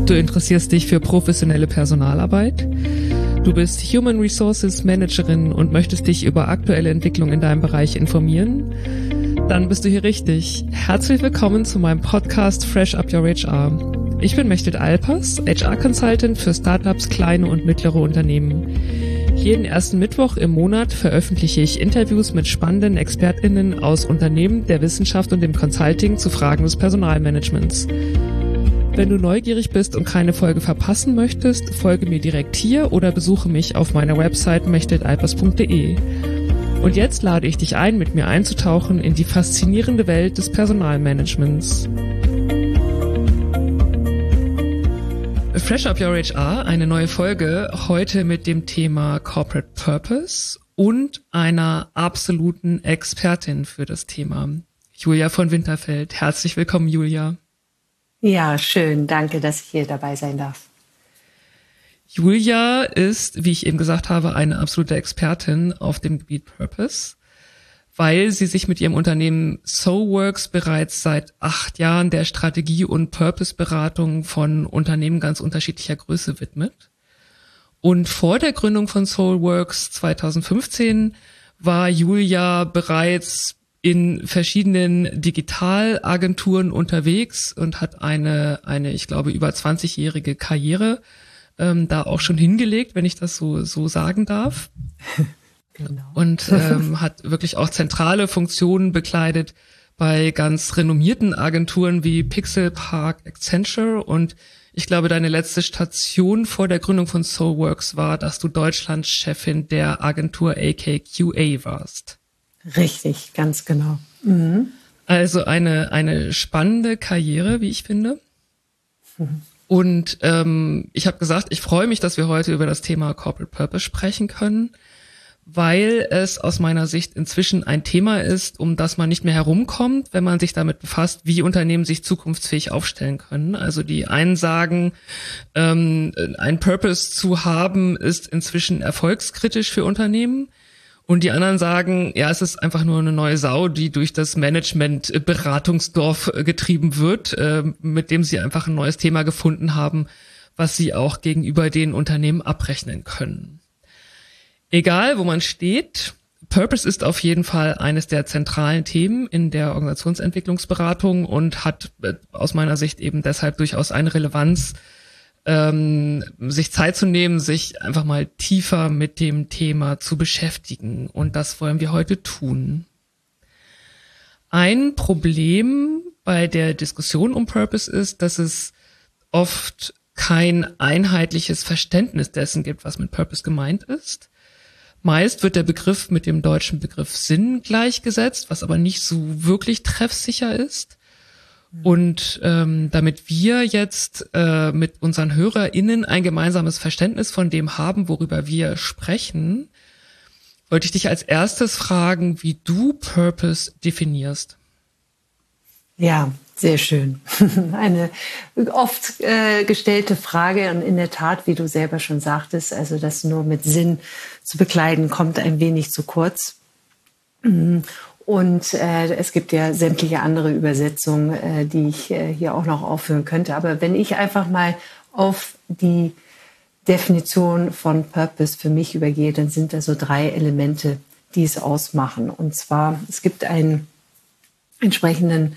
Du interessierst dich für professionelle Personalarbeit. Du bist Human Resources Managerin und möchtest dich über aktuelle Entwicklungen in deinem Bereich informieren? Dann bist du hier richtig. Herzlich willkommen zu meinem Podcast Fresh Up Your HR. Ich bin Mechtet Alpers, HR-Consultant für Startups, kleine und mittlere Unternehmen. Jeden ersten Mittwoch im Monat veröffentliche ich Interviews mit spannenden ExpertInnen aus Unternehmen, der Wissenschaft und dem Consulting zu Fragen des Personalmanagements. Wenn du neugierig bist und keine Folge verpassen möchtest, folge mir direkt hier oder besuche mich auf meiner Website mechtetalpers.de. Und jetzt lade ich dich ein, mit mir einzutauchen in die faszinierende Welt des Personalmanagements. Fresh Up Your HR, eine neue Folge, heute mit dem Thema Corporate Purpose und einer absoluten Expertin für das Thema, Julia von Winterfeld. Herzlich willkommen, Julia. Ja, schön. Danke, dass ich hier dabei sein darf. Julia ist, wie ich eben gesagt habe, eine absolute Expertin auf dem Gebiet Purpose, weil sie sich mit ihrem Unternehmen SoWorks bereits seit 8 Jahren der Strategie- und Purpose-Beratung von Unternehmen ganz unterschiedlicher Größe widmet. Und vor der Gründung von SoWorks 2015 war Julia bereits in verschiedenen Digitalagenturen unterwegs und hat eine, ich glaube, über 20-jährige Karriere da auch schon hingelegt, wenn ich das so sagen darf. Genau. Und hat wirklich auch zentrale Funktionen bekleidet bei ganz renommierten Agenturen wie Pixelpark, Accenture. Und ich glaube, deine letzte Station vor der Gründung von SoWorks war, dass du Deutschlandchefin der Agentur AKQA warst. Richtig, ganz genau. Mhm. Also eine spannende Karriere, wie ich finde. Mhm. Und ich habe gesagt, ich freue mich, dass wir heute über das Thema Corporate Purpose sprechen können, weil es aus meiner Sicht inzwischen ein Thema ist, um das man nicht mehr herumkommt, wenn man sich damit befasst, wie Unternehmen sich zukunftsfähig aufstellen können. Also die einen sagen, ein Purpose zu haben, ist inzwischen erfolgskritisch für Unternehmen. Und die anderen sagen, ja, es ist einfach nur eine neue Sau, die durch das Management-Beratungsdorf getrieben wird, mit dem sie einfach ein neues Thema gefunden haben, was sie auch gegenüber den Unternehmen abrechnen können. Egal, wo man steht, Purpose ist auf jeden Fall eines der zentralen Themen in der Organisationsentwicklungsberatung und hat aus meiner Sicht eben deshalb durchaus eine Relevanz, sich Zeit zu nehmen, sich einfach mal tiefer mit dem Thema zu beschäftigen. Und das wollen wir heute tun. Ein Problem bei der Diskussion um Purpose ist, dass es oft kein einheitliches Verständnis dessen gibt, was mit Purpose gemeint ist. Meist wird der Begriff mit dem deutschen Begriff Sinn gleichgesetzt, was aber nicht so wirklich treffsicher ist. Und damit wir jetzt mit unseren HörerInnen ein gemeinsames Verständnis von dem haben, worüber wir sprechen, wollte ich dich als erstes fragen, wie du Purpose definierst. Ja, sehr schön. Eine oft gestellte Frage und in der Tat, wie du selber schon sagtest, also das nur mit Sinn zu bekleiden, kommt ein wenig zu kurz. Und es gibt ja sämtliche andere Übersetzungen, die ich hier auch noch aufführen könnte. Aber wenn ich einfach mal auf die Definition von Purpose für mich übergehe, dann sind da so 3 Elemente, die es ausmachen. Und zwar, es gibt einen entsprechenden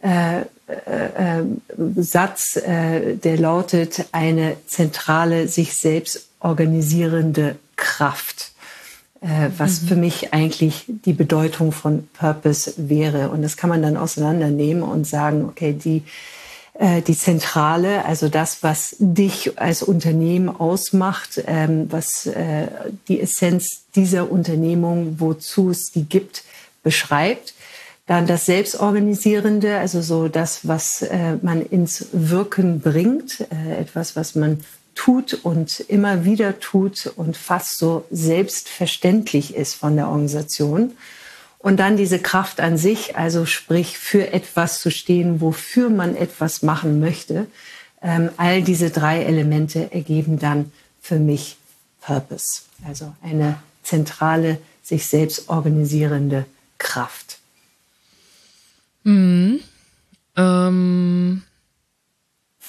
Satz, der lautet, eine zentrale, sich selbst organisierende Kraft. Was für mich eigentlich die Bedeutung von Purpose wäre. Und das kann man dann auseinandernehmen und sagen, okay, die Zentrale, also das, was dich als Unternehmen ausmacht, was die Essenz dieser Unternehmung, wozu es die gibt, beschreibt. Dann das Selbstorganisierende, also so das, was man ins Wirken bringt, etwas, was man tut und immer wieder tut und fast so selbstverständlich ist von der Organisation. Und dann diese Kraft an sich, also sprich für etwas zu stehen, wofür man etwas machen möchte. All diese 3 Elemente ergeben dann für mich Purpose. Also eine zentrale, sich selbst organisierende Kraft.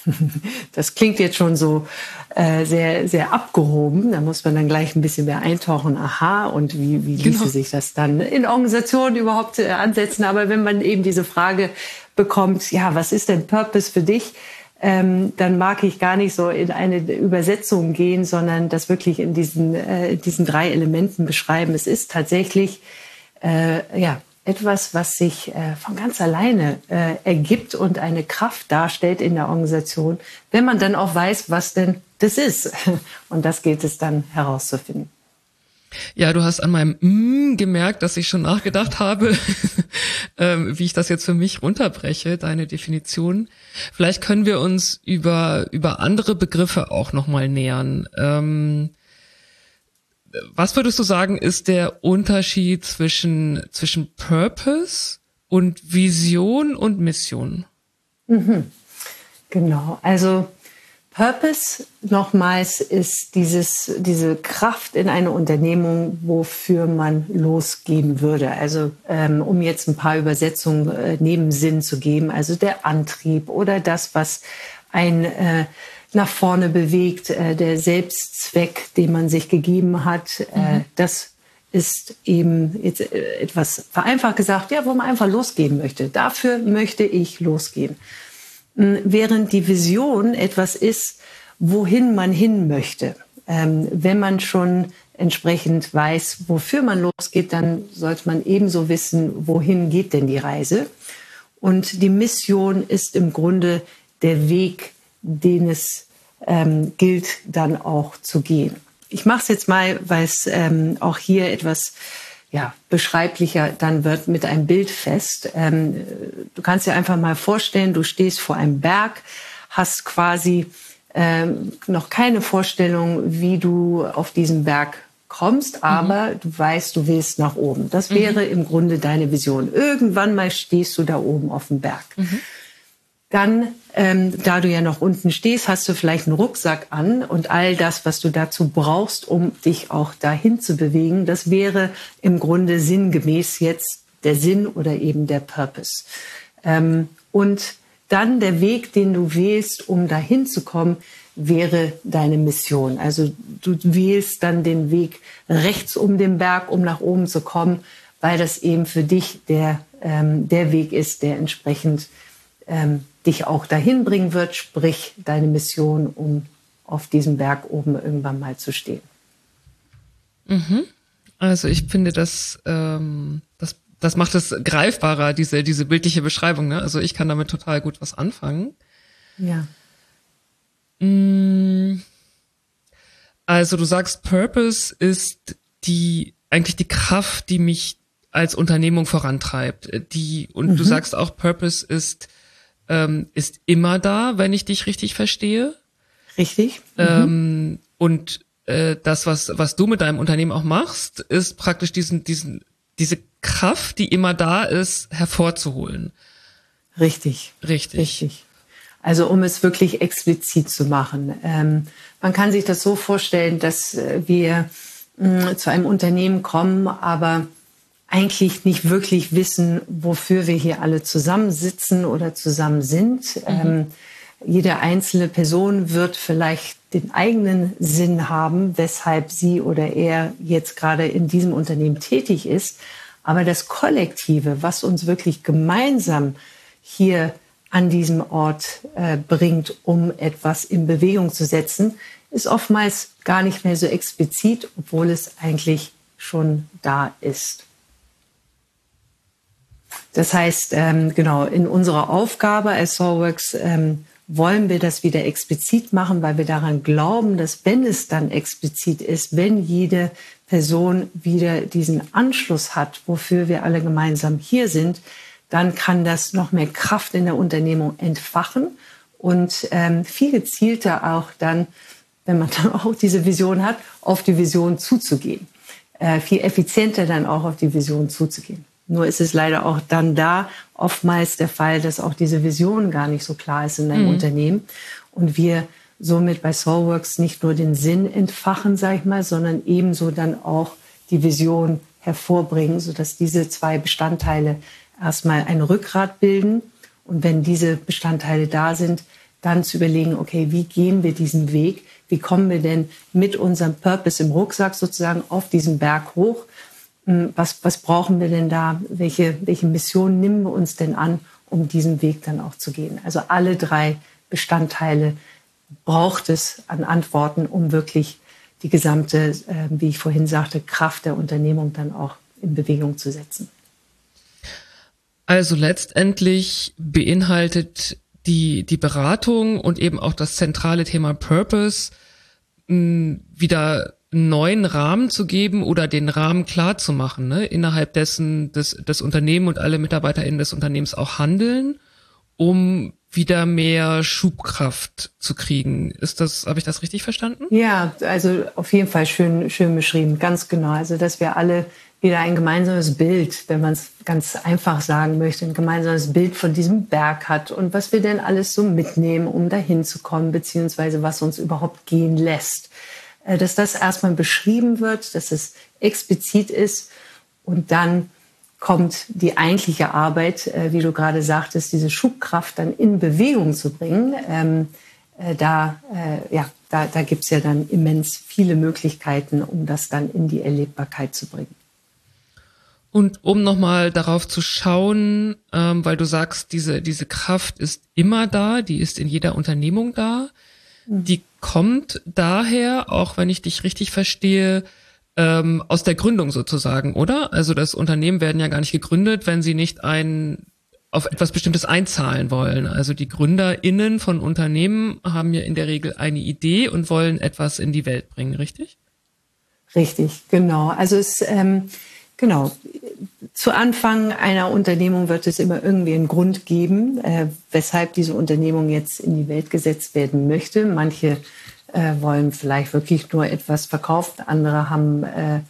Das klingt jetzt schon so sehr, sehr abgehoben. Da muss man dann gleich ein bisschen mehr eintauchen. Aha, und wie ließe sich das dann in Organisationen überhaupt ansetzen? Aber wenn man eben diese Frage bekommt, ja, was ist denn Purpose für dich? Dann mag ich gar nicht so in eine Übersetzung gehen, sondern das wirklich in diesen 3 Elementen beschreiben. Es ist tatsächlich etwas, was sich von ganz alleine ergibt und eine Kraft darstellt in der Organisation, wenn man dann auch weiß, was denn das ist. Und das gilt es dann herauszufinden. Ja, du hast an meinem gemerkt, dass ich schon nachgedacht habe, wie ich das jetzt für mich runterbreche, deine Definition. Vielleicht können wir uns über andere Begriffe auch nochmal nähern. Was würdest du sagen, ist der Unterschied zwischen Purpose und Vision und Mission? Genau, also Purpose nochmals ist diese Kraft in einer Unternehmung, wofür man losgehen würde. Also um jetzt ein paar Übersetzungen neben Sinn zu geben, also der Antrieb oder das, was ein nach vorne bewegt, der Selbstzweck, den man sich gegeben hat, das ist eben jetzt etwas vereinfacht gesagt, ja, wo man einfach losgehen möchte. Dafür möchte ich losgehen. Während die Vision etwas ist, wohin man hin möchte. Wenn man schon entsprechend weiß, wofür man losgeht, dann sollte man ebenso wissen, wohin geht denn die Reise. Und die Mission ist im Grunde der Weg, den es gilt dann auch zu gehen. Ich mache es jetzt mal, weil es auch hier etwas beschreiblicher dann wird mit einem Bild fest. Du kannst dir einfach mal vorstellen, du stehst vor einem Berg, hast quasi noch keine Vorstellung, wie du auf diesen Berg kommst, aber du weißt, du willst nach oben. Das wäre im Grunde deine Vision. Irgendwann mal stehst du da oben auf dem Berg. Dann, da du ja noch unten stehst, hast du vielleicht einen Rucksack an und all das, was du dazu brauchst, um dich auch dahin zu bewegen, das wäre im Grunde sinngemäß jetzt der Sinn oder eben der Purpose. Und dann der Weg, den du wählst, um dahin zu kommen, wäre deine Mission. Also du wählst dann den Weg rechts um den Berg, um nach oben zu kommen, weil das eben für dich der Weg ist, der entsprechend dich auch dahin bringen wird, sprich deine Mission, um auf diesem Berg oben irgendwann mal zu stehen. Also ich finde, das macht es greifbarer, diese bildliche Beschreibung. Ne? Also ich kann damit total gut was anfangen. Ja. Also du sagst, Purpose ist eigentlich die Kraft, die mich als Unternehmung vorantreibt. Du sagst auch, Purpose ist immer da, wenn ich dich richtig verstehe. Richtig. Und das, was du mit deinem Unternehmen auch machst, ist praktisch diese Kraft, die immer da ist, hervorzuholen. Richtig. Also um es wirklich explizit zu machen. Man kann sich das so vorstellen, dass wir zu einem Unternehmen kommen, aber eigentlich nicht wirklich wissen, wofür wir hier alle zusammensitzen oder zusammen sind. Jede einzelne Person wird vielleicht den eigenen Sinn haben, weshalb sie oder er jetzt gerade in diesem Unternehmen tätig ist. Aber das Kollektive, was uns wirklich gemeinsam hier an diesem Ort bringt, um etwas in Bewegung zu setzen, ist oftmals gar nicht mehr so explizit, obwohl es eigentlich schon da ist. Das heißt, genau, in unserer Aufgabe als Soilworks wollen wir das wieder explizit machen, weil wir daran glauben, dass wenn es dann explizit ist, wenn jede Person wieder diesen Anschluss hat, wofür wir alle gemeinsam hier sind, dann kann das noch mehr Kraft in der Unternehmung entfachen und viel gezielter auch dann, wenn man dann auch diese Vision hat, auf die Vision zuzugehen. Viel effizienter dann auch auf die Vision zuzugehen. Nur ist es leider auch dann da oftmals der Fall, dass auch diese Vision gar nicht so klar ist in einem Unternehmen. Und wir somit bei Soilworks nicht nur den Sinn entfachen, sag ich mal, sondern ebenso dann auch die Vision hervorbringen, sodass diese 2 Bestandteile erstmal ein Rückgrat bilden. Und wenn diese Bestandteile da sind, dann zu überlegen, okay, wie gehen wir diesen Weg? Wie kommen wir denn mit unserem Purpose im Rucksack sozusagen auf diesen Berg hoch? Was brauchen wir denn da? Welche Mission nehmen wir uns denn an, um diesen Weg dann auch zu gehen? Also alle 3 Bestandteile braucht es an Antworten, um wirklich die gesamte, wie ich vorhin sagte, Kraft der Unternehmung dann auch in Bewegung zu setzen. Also letztendlich beinhaltet die Beratung und eben auch das zentrale Thema Purpose wieder einen neuen Rahmen zu geben oder den Rahmen klar zu machen, ne? Innerhalb dessen das Unternehmen und alle MitarbeiterInnen des Unternehmens auch handeln, um wieder mehr Schubkraft zu kriegen. Habe ich das richtig verstanden? Ja, also auf jeden Fall schön beschrieben, ganz genau. Also dass wir alle wieder ein gemeinsames Bild, wenn man es ganz einfach sagen möchte, ein gemeinsames Bild von diesem Berg hat und was wir denn alles so mitnehmen, um dahin zu kommen, beziehungsweise was uns überhaupt gehen lässt. Dass das erstmal beschrieben wird, dass es explizit ist und dann kommt die eigentliche Arbeit, wie du gerade sagtest, diese Schubkraft dann in Bewegung zu bringen. Da gibt's ja dann immens viele Möglichkeiten, um das dann in die Erlebbarkeit zu bringen. Und um nochmal darauf zu schauen, weil du sagst, diese Kraft ist immer da, die ist in jeder Unternehmung da. Die kommt daher, auch wenn ich dich richtig verstehe, aus der Gründung sozusagen, oder? Also das Unternehmen werden ja gar nicht gegründet, wenn sie nicht auf etwas Bestimmtes einzahlen wollen. Also die GründerInnen von Unternehmen haben ja in der Regel eine Idee und wollen etwas in die Welt bringen, richtig? Richtig, genau. Also genau. Zu Anfang einer Unternehmung wird es immer irgendwie einen Grund geben, weshalb diese Unternehmung jetzt in die Welt gesetzt werden möchte. Manche wollen vielleicht wirklich nur etwas verkaufen, andere haben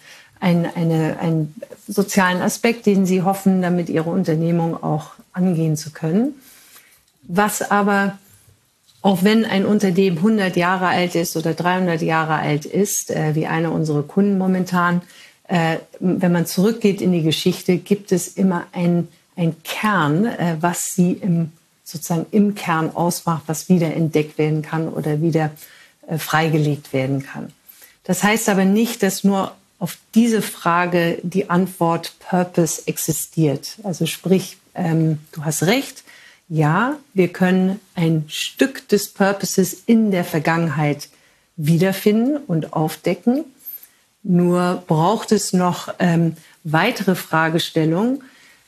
einen sozialen Aspekt, den sie hoffen, damit ihre Unternehmung auch angehen zu können. Was aber, auch wenn ein Unternehmen 100 Jahre alt ist oder 300 Jahre alt ist, wie eine unserer Kunden momentan, wenn man zurückgeht in die Geschichte, gibt es immer ein Kern, was sie sozusagen im Kern ausmacht, was wieder entdeckt werden kann oder wieder freigelegt werden kann. Das heißt aber nicht, dass nur auf diese Frage die Antwort Purpose existiert. Also sprich, du hast recht, ja, wir können ein Stück des Purposes in der Vergangenheit wiederfinden und aufdecken. Nur braucht es noch weitere Fragestellungen,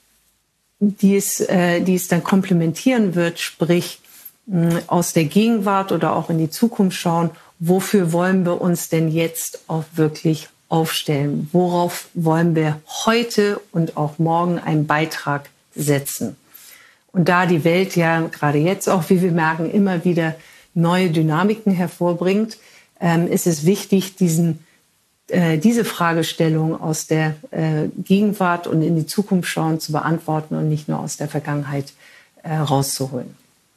die es dann komplementieren wird, sprich aus der Gegenwart oder auch in die Zukunft schauen, wofür wollen wir uns denn jetzt auch wirklich aufstellen? Worauf wollen wir heute und auch morgen einen Beitrag setzen? Und da die Welt ja gerade jetzt auch, wie wir merken, immer wieder neue Dynamiken hervorbringt, ist es wichtig, diese Fragestellung aus der Gegenwart und in die Zukunft schauen zu beantworten und nicht nur aus der Vergangenheit rauszuholen.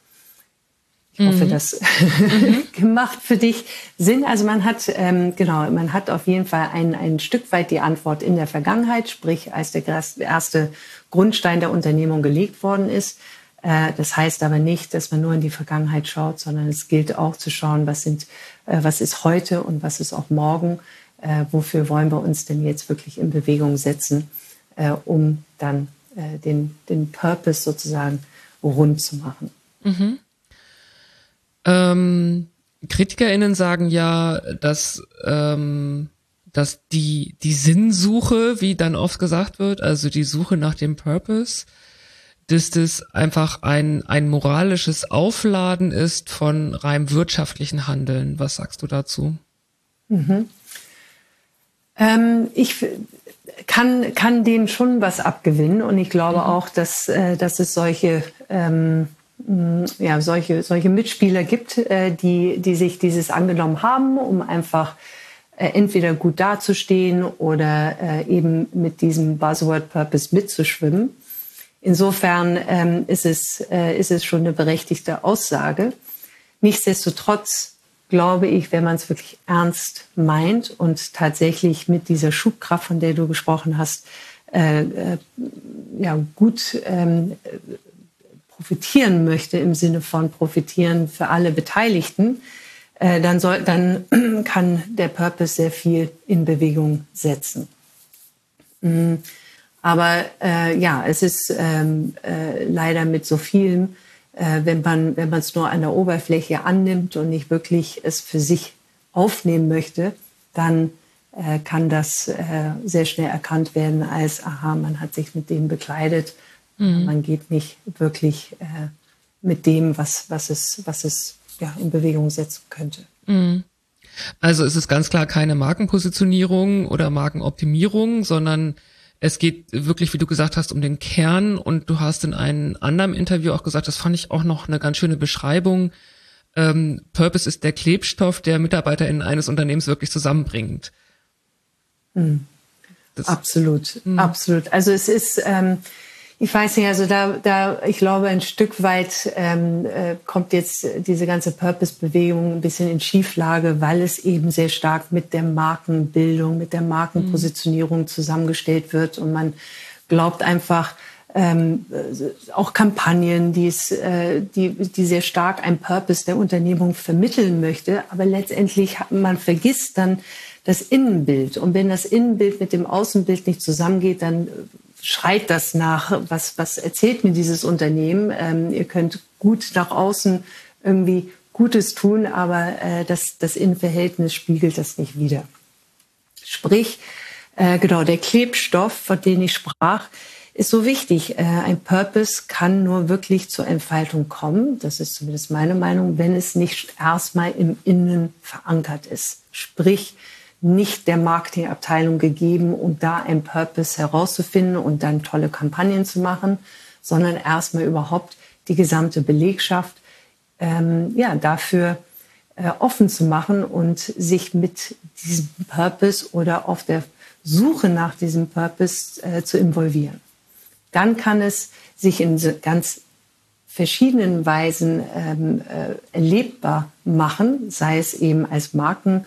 Ich hoffe, das gemacht für dich Sinn. Also man hat auf jeden Fall ein Stück weit die Antwort in der Vergangenheit, sprich als der erste Grundstein der Unternehmung gelegt worden ist. Das heißt aber nicht, dass man nur in die Vergangenheit schaut, sondern es gilt auch zu schauen, was ist heute und was ist auch morgen. Wofür wollen wir uns denn jetzt wirklich in Bewegung setzen, um dann den Purpose sozusagen rund zu machen. Mhm. KritikerInnen sagen ja, dass die Sinnsuche, wie dann oft gesagt wird, also die Suche nach dem Purpose, dass das einfach ein moralisches Aufladen ist von rein wirtschaftlichen Handeln. Was sagst du dazu? Mhm. Ich kann denen schon was abgewinnen und ich glaube auch, dass es solche Mitspieler gibt, die sich dieses angenommen haben, um einfach entweder gut dazustehen oder eben mit diesem Buzzword Purpose mitzuschwimmen. Insofern ist es schon eine berechtigte Aussage. Nichtsdestotrotz glaube ich, wenn man es wirklich ernst meint und tatsächlich mit dieser Schubkraft, von der du gesprochen hast, gut profitieren möchte, im Sinne von profitieren für alle Beteiligten, dann kann der Purpose sehr viel in Bewegung setzen. Aber es ist leider mit so vielem, wenn man es nur an der Oberfläche annimmt und nicht wirklich es für sich aufnehmen möchte, dann kann das sehr schnell erkannt werden als, aha, man hat sich mit dem bekleidet. Man geht nicht wirklich mit dem, was es in Bewegung setzen könnte. Also es ist ganz klar keine Markenpositionierung oder Markenoptimierung, sondern es geht wirklich, wie du gesagt hast, um den Kern. Und du hast in einem anderen Interview auch gesagt, das fand ich auch noch eine ganz schöne Beschreibung. Purpose ist der Klebstoff, der MitarbeiterInnen eines Unternehmens wirklich zusammenbringt. Absolut. Also es ist, ich weiß nicht, also ich glaube, ein Stück weit kommt jetzt diese ganze Purpose-Bewegung ein bisschen in Schieflage, weil es eben sehr stark mit der Markenbildung, mit der Markenpositionierung zusammengestellt wird. Und man glaubt einfach, auch Kampagnen, die sehr stark ein Purpose der Unternehmung vermitteln möchte. Aber letztendlich, man vergisst dann das Innenbild. Und wenn das Innenbild mit dem Außenbild nicht zusammengeht, dann schreit das nach, was erzählt mir dieses Unternehmen? Ihr könnt gut nach außen irgendwie Gutes tun, aber das Innenverhältnis spiegelt das nicht wider. Sprich, genau, der Klebstoff, von dem ich sprach, ist so wichtig. Ein Purpose kann nur wirklich zur Entfaltung kommen, das ist zumindest meine Meinung, wenn es nicht erstmal im Innen verankert ist. Sprich, nicht der Marketingabteilung gegeben, um da ein Purpose herauszufinden und dann tolle Kampagnen zu machen, sondern erstmal überhaupt die gesamte Belegschaft dafür offen zu machen und sich mit diesem Purpose oder auf der Suche nach diesem Purpose zu involvieren. Dann kann es sich in ganz verschiedenen Weisen erlebbar machen, sei es eben als Markenkern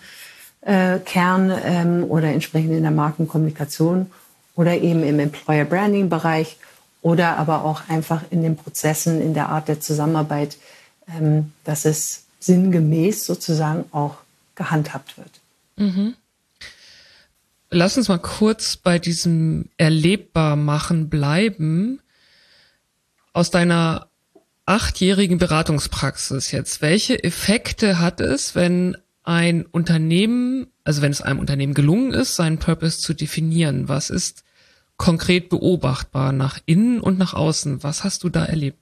oder entsprechend in der Markenkommunikation oder eben im Employer Branding Bereich oder aber auch einfach in den Prozessen, in der Art der Zusammenarbeit, dass es sinngemäß sozusagen auch gehandhabt wird. Mhm. Lass uns mal kurz bei diesem Erlebbarmachen bleiben. Aus deiner 8-jährigen Beratungspraxis jetzt, welche Effekte hat es, wenn ein Unternehmen, also wenn es einem Unternehmen gelungen ist, seinen Purpose zu definieren? Was ist konkret beobachtbar nach innen und nach außen? Was hast du da erlebt?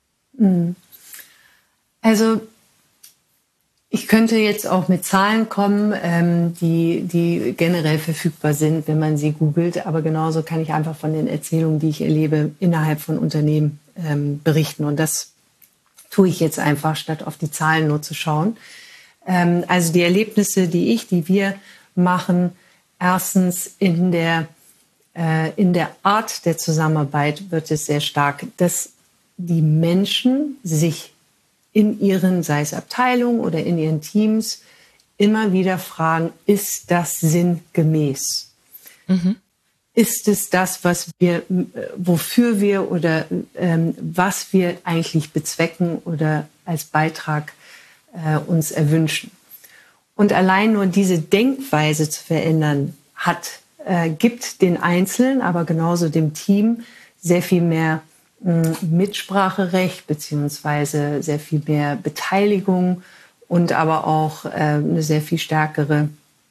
Also ich könnte jetzt auch mit Zahlen kommen, die generell verfügbar sind, wenn man sie googelt. Aber genauso kann ich einfach von den Erzählungen, die ich erlebe, innerhalb von Unternehmen berichten. Und das tue ich jetzt einfach, statt auf die Zahlen nur zu schauen. Also die Erlebnisse, die wir machen, erstens in der Art der Zusammenarbeit wird es sehr stark, dass die Menschen sich in ihren, sei es Abteilungen oder in ihren Teams, immer wieder fragen, ist das sinngemäß? Mhm. Ist es das, wofür wir oder was wir eigentlich bezwecken oder als Beitrag uns erwünschen? Und allein nur diese Denkweise zu verändern, gibt den Einzelnen, aber genauso dem Team sehr viel mehr Mitspracherecht beziehungsweise sehr viel mehr Beteiligung und aber auch eine sehr viel stärkere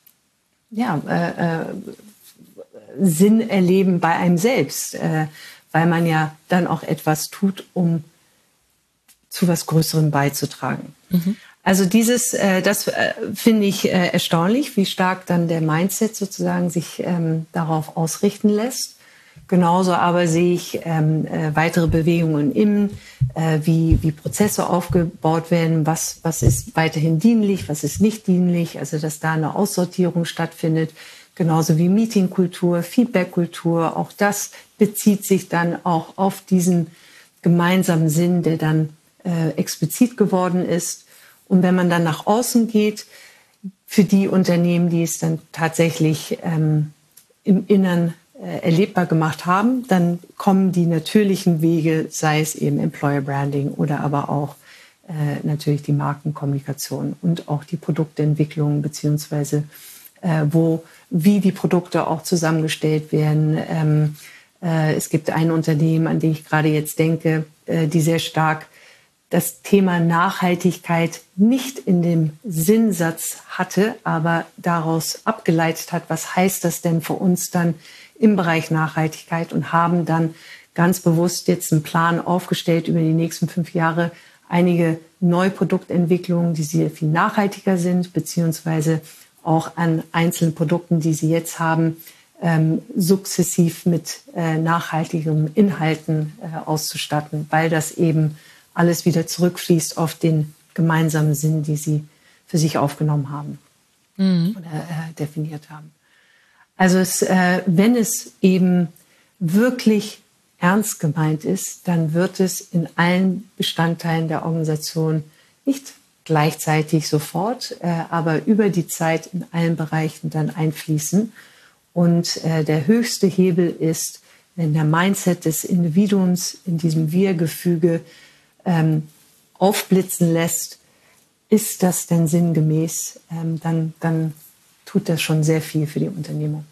Sinn erleben bei einem selbst, weil man ja dann auch etwas tut, um zu was Größerem beizutragen. Mhm. Also das finde ich erstaunlich, wie stark dann der Mindset sozusagen sich darauf ausrichten lässt. Genauso aber sehe ich weitere Bewegungen wie Prozesse aufgebaut werden, was ist weiterhin dienlich, was ist nicht dienlich, also dass da eine Aussortierung stattfindet. Genauso wie Meetingkultur, Feedbackkultur, auch das bezieht sich dann auch auf diesen gemeinsamen Sinn, der dann explizit geworden ist. Und wenn man dann nach außen geht, für die Unternehmen, die es dann tatsächlich im Innern erlebbar gemacht haben, dann kommen die natürlichen Wege, sei es eben Employer Branding oder aber auch natürlich die Markenkommunikation und auch die Produktentwicklung beziehungsweise wie die Produkte auch zusammengestellt werden. Es gibt ein Unternehmen, an die ich gerade jetzt denke, die sehr stark das Thema Nachhaltigkeit nicht in dem Sinnsatz hatte, aber daraus abgeleitet hat, was heißt das denn für uns dann im Bereich Nachhaltigkeit, und haben dann ganz bewusst jetzt einen Plan aufgestellt über die nächsten 5 Jahre, einige neue Produktentwicklungen, die sehr viel nachhaltiger sind, beziehungsweise auch an einzelnen Produkten, die sie jetzt haben, sukzessiv mit nachhaltigen Inhalten auszustatten, weil das eben alles wieder zurückfließt auf den gemeinsamen Sinn, die sie für sich aufgenommen haben oder definiert haben. Also wenn es eben wirklich ernst gemeint ist, dann wird es in allen Bestandteilen der Organisation nicht gleichzeitig sofort, aber über die Zeit in allen Bereichen dann einfließen. Und der höchste Hebel ist, wenn der Mindset des Individuums in diesem Wir-Gefüge aufblitzen lässt, ist das denn sinngemäß, dann tut das schon sehr viel für die Unternehmung.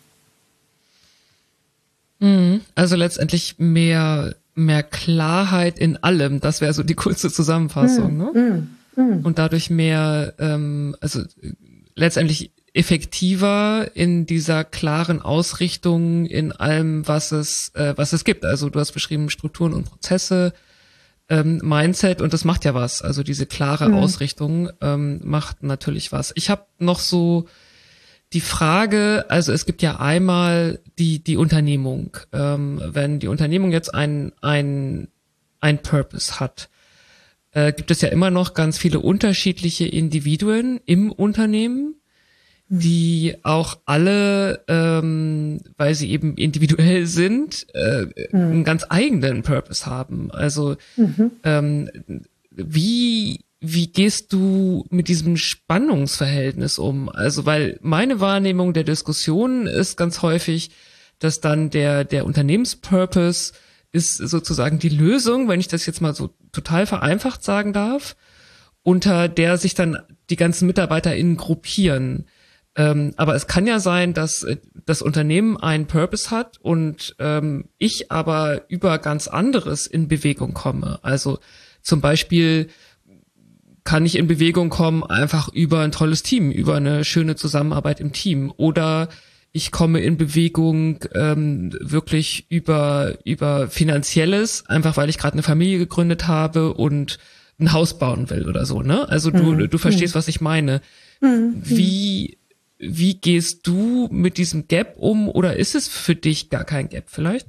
Also letztendlich mehr Klarheit in allem, das wäre so die kurze Zusammenfassung, ne? Und dadurch mehr, also letztendlich effektiver in dieser klaren Ausrichtung in allem, was es gibt. Also du hast beschrieben Strukturen und Prozesse, Mindset, und das macht ja was. Also diese klare Ausrichtung macht natürlich was. Ich habe noch so die Frage, also es gibt ja einmal die Unternehmung. Wenn die Unternehmung jetzt ein Purpose hat, gibt es ja immer noch ganz viele unterschiedliche Individuen im Unternehmen, die auch alle, weil sie eben individuell sind, einen ganz eigenen Purpose haben. Also wie gehst du mit diesem Spannungsverhältnis um? Also, weil meine Wahrnehmung der Diskussion ist ganz häufig, dass dann der Unternehmenspurpose ist sozusagen die Lösung, wenn ich das jetzt mal so total vereinfacht sagen darf, unter der sich dann die ganzen MitarbeiterInnen gruppieren. Aber es kann ja sein, dass das Unternehmen einen Purpose hat und ich aber über ganz anderes in Bewegung komme. Also zum Beispiel kann ich in Bewegung kommen einfach über ein tolles Team, über eine schöne Zusammenarbeit im Team. Oder ich komme in Bewegung wirklich über Finanzielles, einfach weil ich gerade eine Familie gegründet habe und ein Haus bauen will oder so, ne? Also du verstehst, was ich meine. Wie gehst du mit diesem Gap um, oder ist es für dich gar kein Gap vielleicht?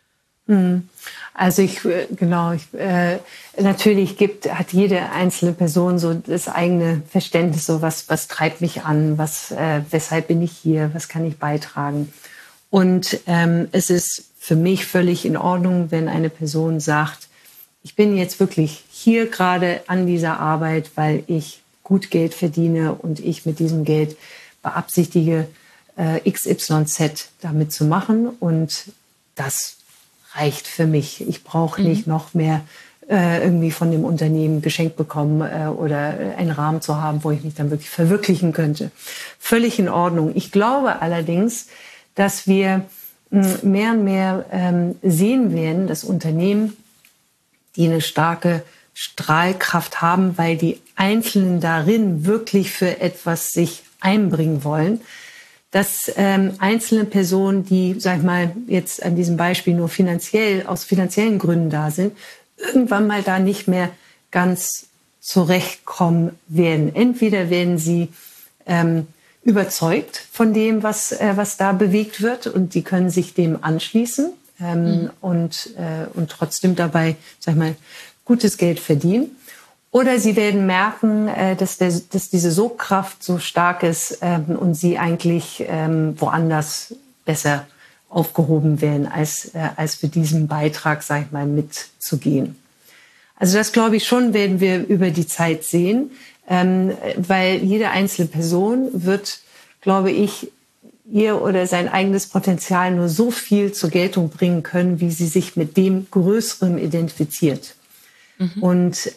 Also natürlich hat jede einzelne Person so das eigene Verständnis, so was treibt mich an, weshalb bin ich hier, was kann ich beitragen. Und es ist für mich völlig in Ordnung, wenn eine Person sagt, ich bin jetzt wirklich hier gerade an dieser Arbeit, weil ich gut Geld verdiene und ich mit diesem Geld beabsichtige, XYZ damit zu machen, und das reicht für mich. Ich brauche nicht noch mehr irgendwie von dem Unternehmen geschenkt bekommen oder einen Rahmen zu haben, wo ich mich dann wirklich verwirklichen könnte. Völlig in Ordnung. Ich glaube allerdings, dass wir mehr und mehr sehen werden, dass Unternehmen, die eine starke Strahlkraft haben, weil die Einzelnen darin wirklich für etwas sich einbringen wollen, dass einzelne Personen, die, sag ich mal, jetzt an diesem Beispiel nur aus finanziellen Gründen da sind, irgendwann mal da nicht mehr ganz zurechtkommen werden. Entweder werden sie überzeugt von dem, was da bewegt wird, und die können sich dem anschließen und trotzdem dabei, sag ich mal, gutes Geld verdienen. Oder sie werden merken, dass diese Sogkraft so stark ist und sie eigentlich woanders besser aufgehoben werden, als für diesen Beitrag, sag ich mal, mitzugehen. Also das, glaube ich, schon werden wir über die Zeit sehen, weil jede einzelne Person wird, glaube ich, ihr oder sein eigenes Potenzial nur so viel zur Geltung bringen können, wie sie sich mit dem Größeren identifiziert. Und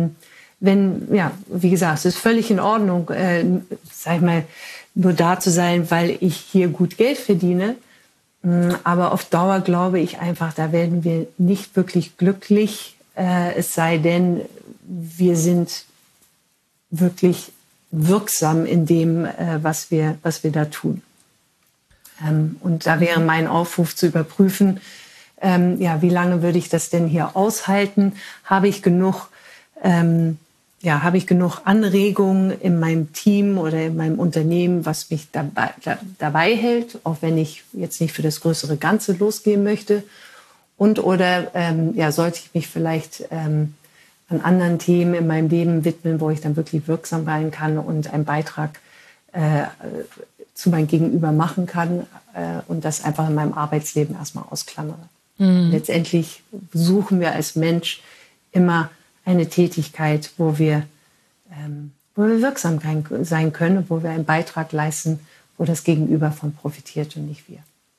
wie gesagt, es ist völlig in Ordnung, sag ich mal, nur da zu sein, weil ich hier gut Geld verdiene. Aber auf Dauer glaube ich einfach, da werden wir nicht wirklich glücklich, es sei denn, wir sind wirklich wirksam in dem, was wir da tun. Und da wäre mein Aufruf zu überprüfen, wie lange würde ich das denn hier aushalten? Habe ich genug Anregungen in meinem Team oder in meinem Unternehmen, was mich dabei hält, auch wenn ich jetzt nicht für das größere Ganze losgehen möchte? Oder sollte ich mich vielleicht an anderen Themen in meinem Leben widmen, wo ich dann wirklich wirksam sein kann und einen Beitrag zu meinem Gegenüber machen kann und das einfach in meinem Arbeitsleben erstmal ausklammere. Letztendlich suchen wir als Mensch immer eine Tätigkeit, wo wir wirksam sein können, wo wir einen Beitrag leisten, wo das Gegenüber von profitiert und nicht wir.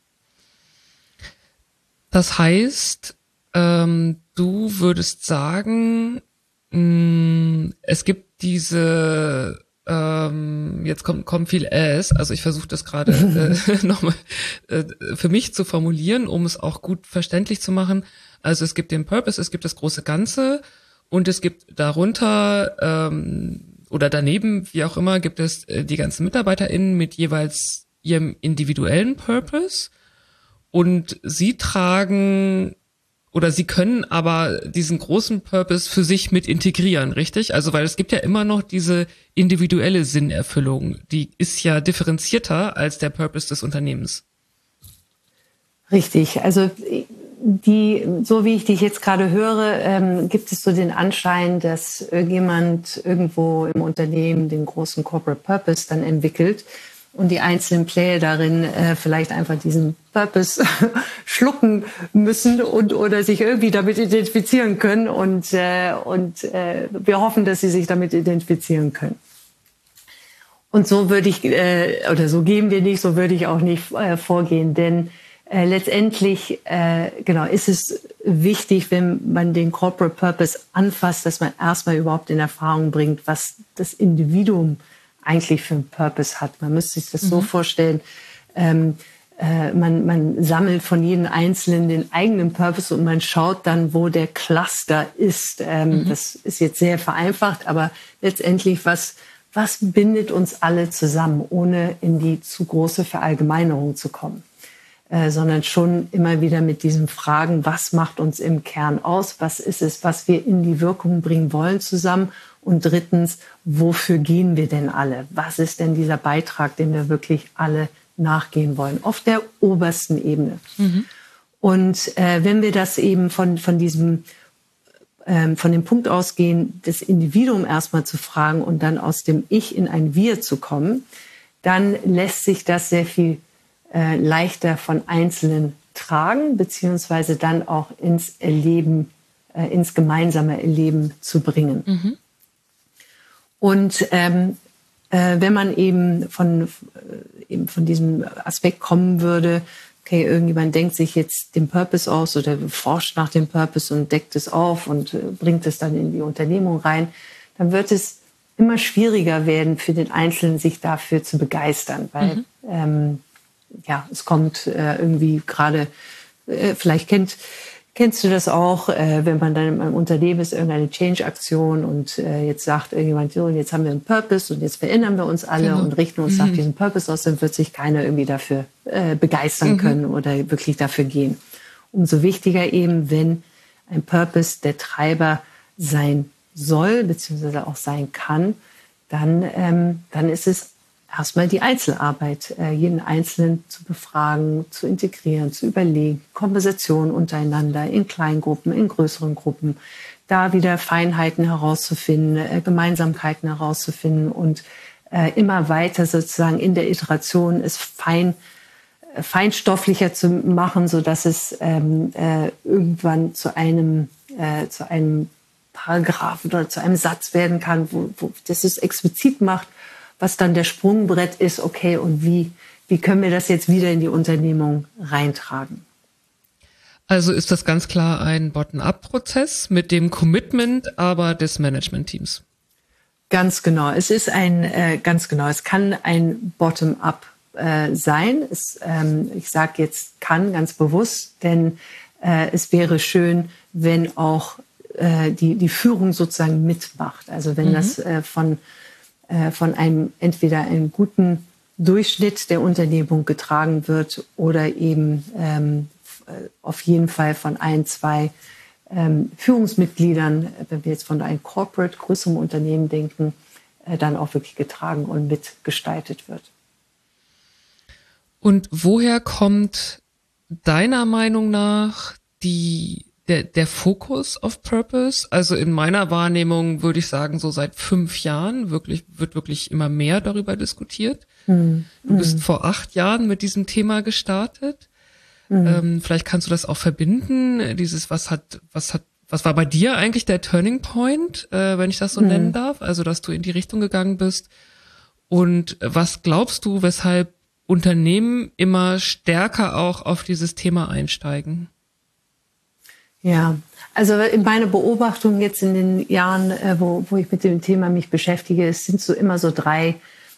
Das heißt, du würdest sagen, es gibt diese, jetzt kommt viel also ich versuche das gerade nochmal für mich zu formulieren, um es auch gut verständlich zu machen. Also es gibt den Purpose, es gibt das große Ganze und es gibt darunter oder daneben, wie auch immer, gibt es die ganzen MitarbeiterInnen mit jeweils ihrem individuellen Purpose und sie tragen oder sie können aber diesen großen Purpose für sich mit integrieren, richtig? Also weil es gibt ja immer noch diese individuelle Sinnerfüllung, die ist ja differenzierter als der Purpose des Unternehmens. Richtig, also so wie ich dich jetzt gerade höre, gibt es so den Anschein, dass irgendjemand irgendwo im Unternehmen den großen Corporate Purpose dann entwickelt und die einzelnen Player darin vielleicht einfach diesen Purpose schlucken müssen oder sich irgendwie damit identifizieren können und wir hoffen, dass sie sich damit identifizieren können. Und so würde ich, so gehen wir nicht, so würde ich auch nicht vorgehen, denn letztendlich ist es wichtig, wenn man den Corporate Purpose anfasst, dass man erstmal überhaupt in Erfahrung bringt, was das Individuum eigentlich für einen Purpose hat. Man müsste sich das so vorstellen, man sammelt von jedem Einzelnen den eigenen Purpose und man schaut dann, wo der Cluster ist. Das ist jetzt sehr vereinfacht, aber letztendlich, was bindet uns alle zusammen, ohne in die zu große Verallgemeinerung zu kommen? Sondern schon immer wieder mit diesen Fragen, was macht uns im Kern aus? Was ist es, was wir in die Wirkung bringen wollen zusammen? Und drittens, wofür gehen wir denn alle? Was ist denn dieser Beitrag, den wir wirklich alle nachgehen wollen? Auf der obersten Ebene. Und wenn wir das eben von dem Punkt ausgehen, das Individuum erstmal zu fragen und dann aus dem Ich in ein Wir zu kommen, dann lässt sich das sehr viel leichter von Einzelnen tragen, beziehungsweise dann auch ins Erleben, ins gemeinsame Erleben zu bringen. Und wenn man eben von diesem Aspekt kommen würde, okay, irgendjemand denkt sich jetzt den Purpose aus oder forscht nach dem Purpose und deckt es auf und bringt es dann in die Unternehmung rein, dann wird es immer schwieriger werden für den Einzelnen, sich dafür zu begeistern, weil es kommt irgendwie gerade, vielleicht kennst du das auch, wenn man dann in einem Unternehmen ist, irgendeine Change-Aktion und jetzt sagt irgendjemand, so, jetzt haben wir einen Purpose und jetzt verändern wir uns alle und richten uns nach diesem Purpose aus, dann wird sich keiner irgendwie dafür begeistern können oder wirklich dafür gehen. Umso wichtiger eben, wenn ein Purpose der Treiber sein soll, beziehungsweise auch sein kann, dann ist es erstmal die Einzelarbeit, jeden Einzelnen zu befragen, zu integrieren, zu überlegen, Konversationen untereinander, in Kleingruppen, in größeren Gruppen, da wieder Feinheiten herauszufinden, Gemeinsamkeiten herauszufinden und immer weiter sozusagen in der Iteration es feinstofflicher zu machen, so dass es irgendwann zu einem Paragraphen oder zu einem Satz werden kann, wo das es explizit macht, was dann der Sprungbrett ist, okay, und wie wie können wir das jetzt wieder in die Unternehmung reintragen? Also ist das ganz klar ein Bottom-up-Prozess mit dem Commitment aber des Management-Teams. Ganz genau. Es ist es kann ein Bottom-up sein. Ich sage jetzt kann ganz bewusst, denn es wäre schön, wenn auch die Führung sozusagen mitmacht. Also wenn das von einem entweder einem guten Durchschnitt der Unternehmung getragen wird oder eben auf jeden Fall von ein, zwei Führungsmitgliedern, wenn wir jetzt von einem Corporate, größerem Unternehmen denken, dann auch wirklich getragen und mitgestaltet wird. Und woher kommt deiner Meinung nach der Fokus auf Purpose? Also in meiner Wahrnehmung würde ich sagen, so seit 5 Jahren wird wirklich immer mehr darüber diskutiert. Du bist vor 8 Jahren mit diesem Thema gestartet. Vielleicht kannst du das auch verbinden. Was war bei dir eigentlich der Turning Point, wenn ich das so nennen darf? Also, dass du in die Richtung gegangen bist. Und was glaubst du, weshalb Unternehmen immer stärker auch auf dieses Thema einsteigen? Ja, also in meiner Beobachtung jetzt in den Jahren, wo ich mit dem Thema mich beschäftige, es sind drei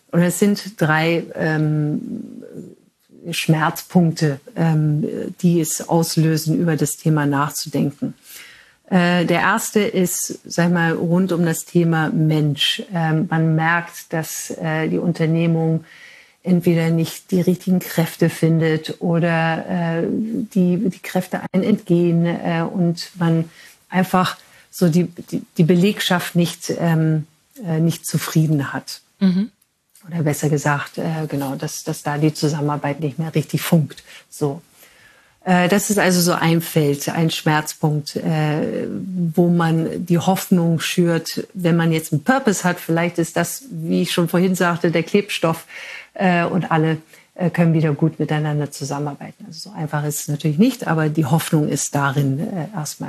Schmerzpunkte, die es auslösen, über das Thema nachzudenken. Der erste ist, sag ich mal, rund um das Thema Mensch. Man merkt, dass die Unternehmung entweder nicht die richtigen Kräfte findet oder die Kräfte einen entgehen und man einfach so die Belegschaft nicht zufrieden hat. Oder besser gesagt, dass da die Zusammenarbeit nicht mehr richtig funkt. So. Das ist also so ein Feld, ein Schmerzpunkt, wo man die Hoffnung schürt, wenn man jetzt einen Purpose hat, vielleicht ist das, wie ich schon vorhin sagte, der Klebstoff und alle können wieder gut miteinander zusammenarbeiten. Also so einfach ist es natürlich nicht, aber die Hoffnung ist darin erstmal.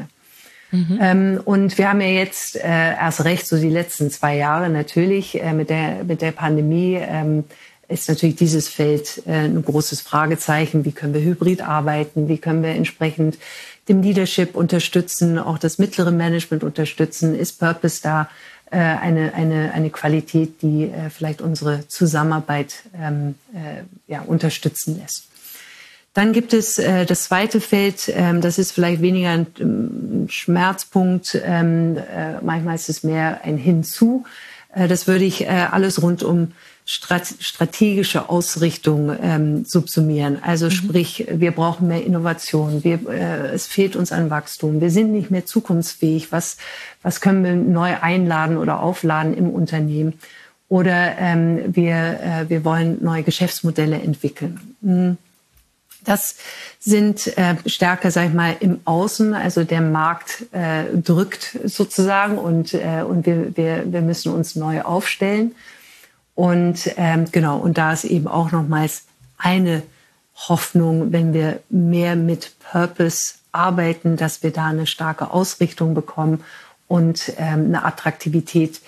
Und wir haben ja jetzt erst recht so die letzten 2 Jahre natürlich mit der Pandemie ist natürlich dieses Feld ein großes Fragezeichen. Wie können wir hybrid arbeiten? Wie können wir entsprechend dem Leadership unterstützen, auch das mittlere Management unterstützen? Ist Purpose da eine Qualität, die vielleicht unsere Zusammenarbeit unterstützen lässt? Dann gibt es das zweite Feld, das ist vielleicht weniger ein Schmerzpunkt, manchmal ist es mehr ein Hinzu. Das würde ich alles rund um strategische Ausrichtung subsumieren. Also sprich, wir brauchen mehr Innovation, es fehlt uns an Wachstum, wir sind nicht mehr zukunftsfähig, was können wir neu einladen oder aufladen im Unternehmen? Oder wir wollen neue Geschäftsmodelle entwickeln. Das sind stärker, sag ich mal, im Außen, also der Markt drückt sozusagen und wir müssen uns neu aufstellen. Und und da ist eben auch nochmals eine Hoffnung, wenn wir mehr mit Purpose arbeiten, dass wir da eine starke Ausrichtung bekommen und eine Attraktivität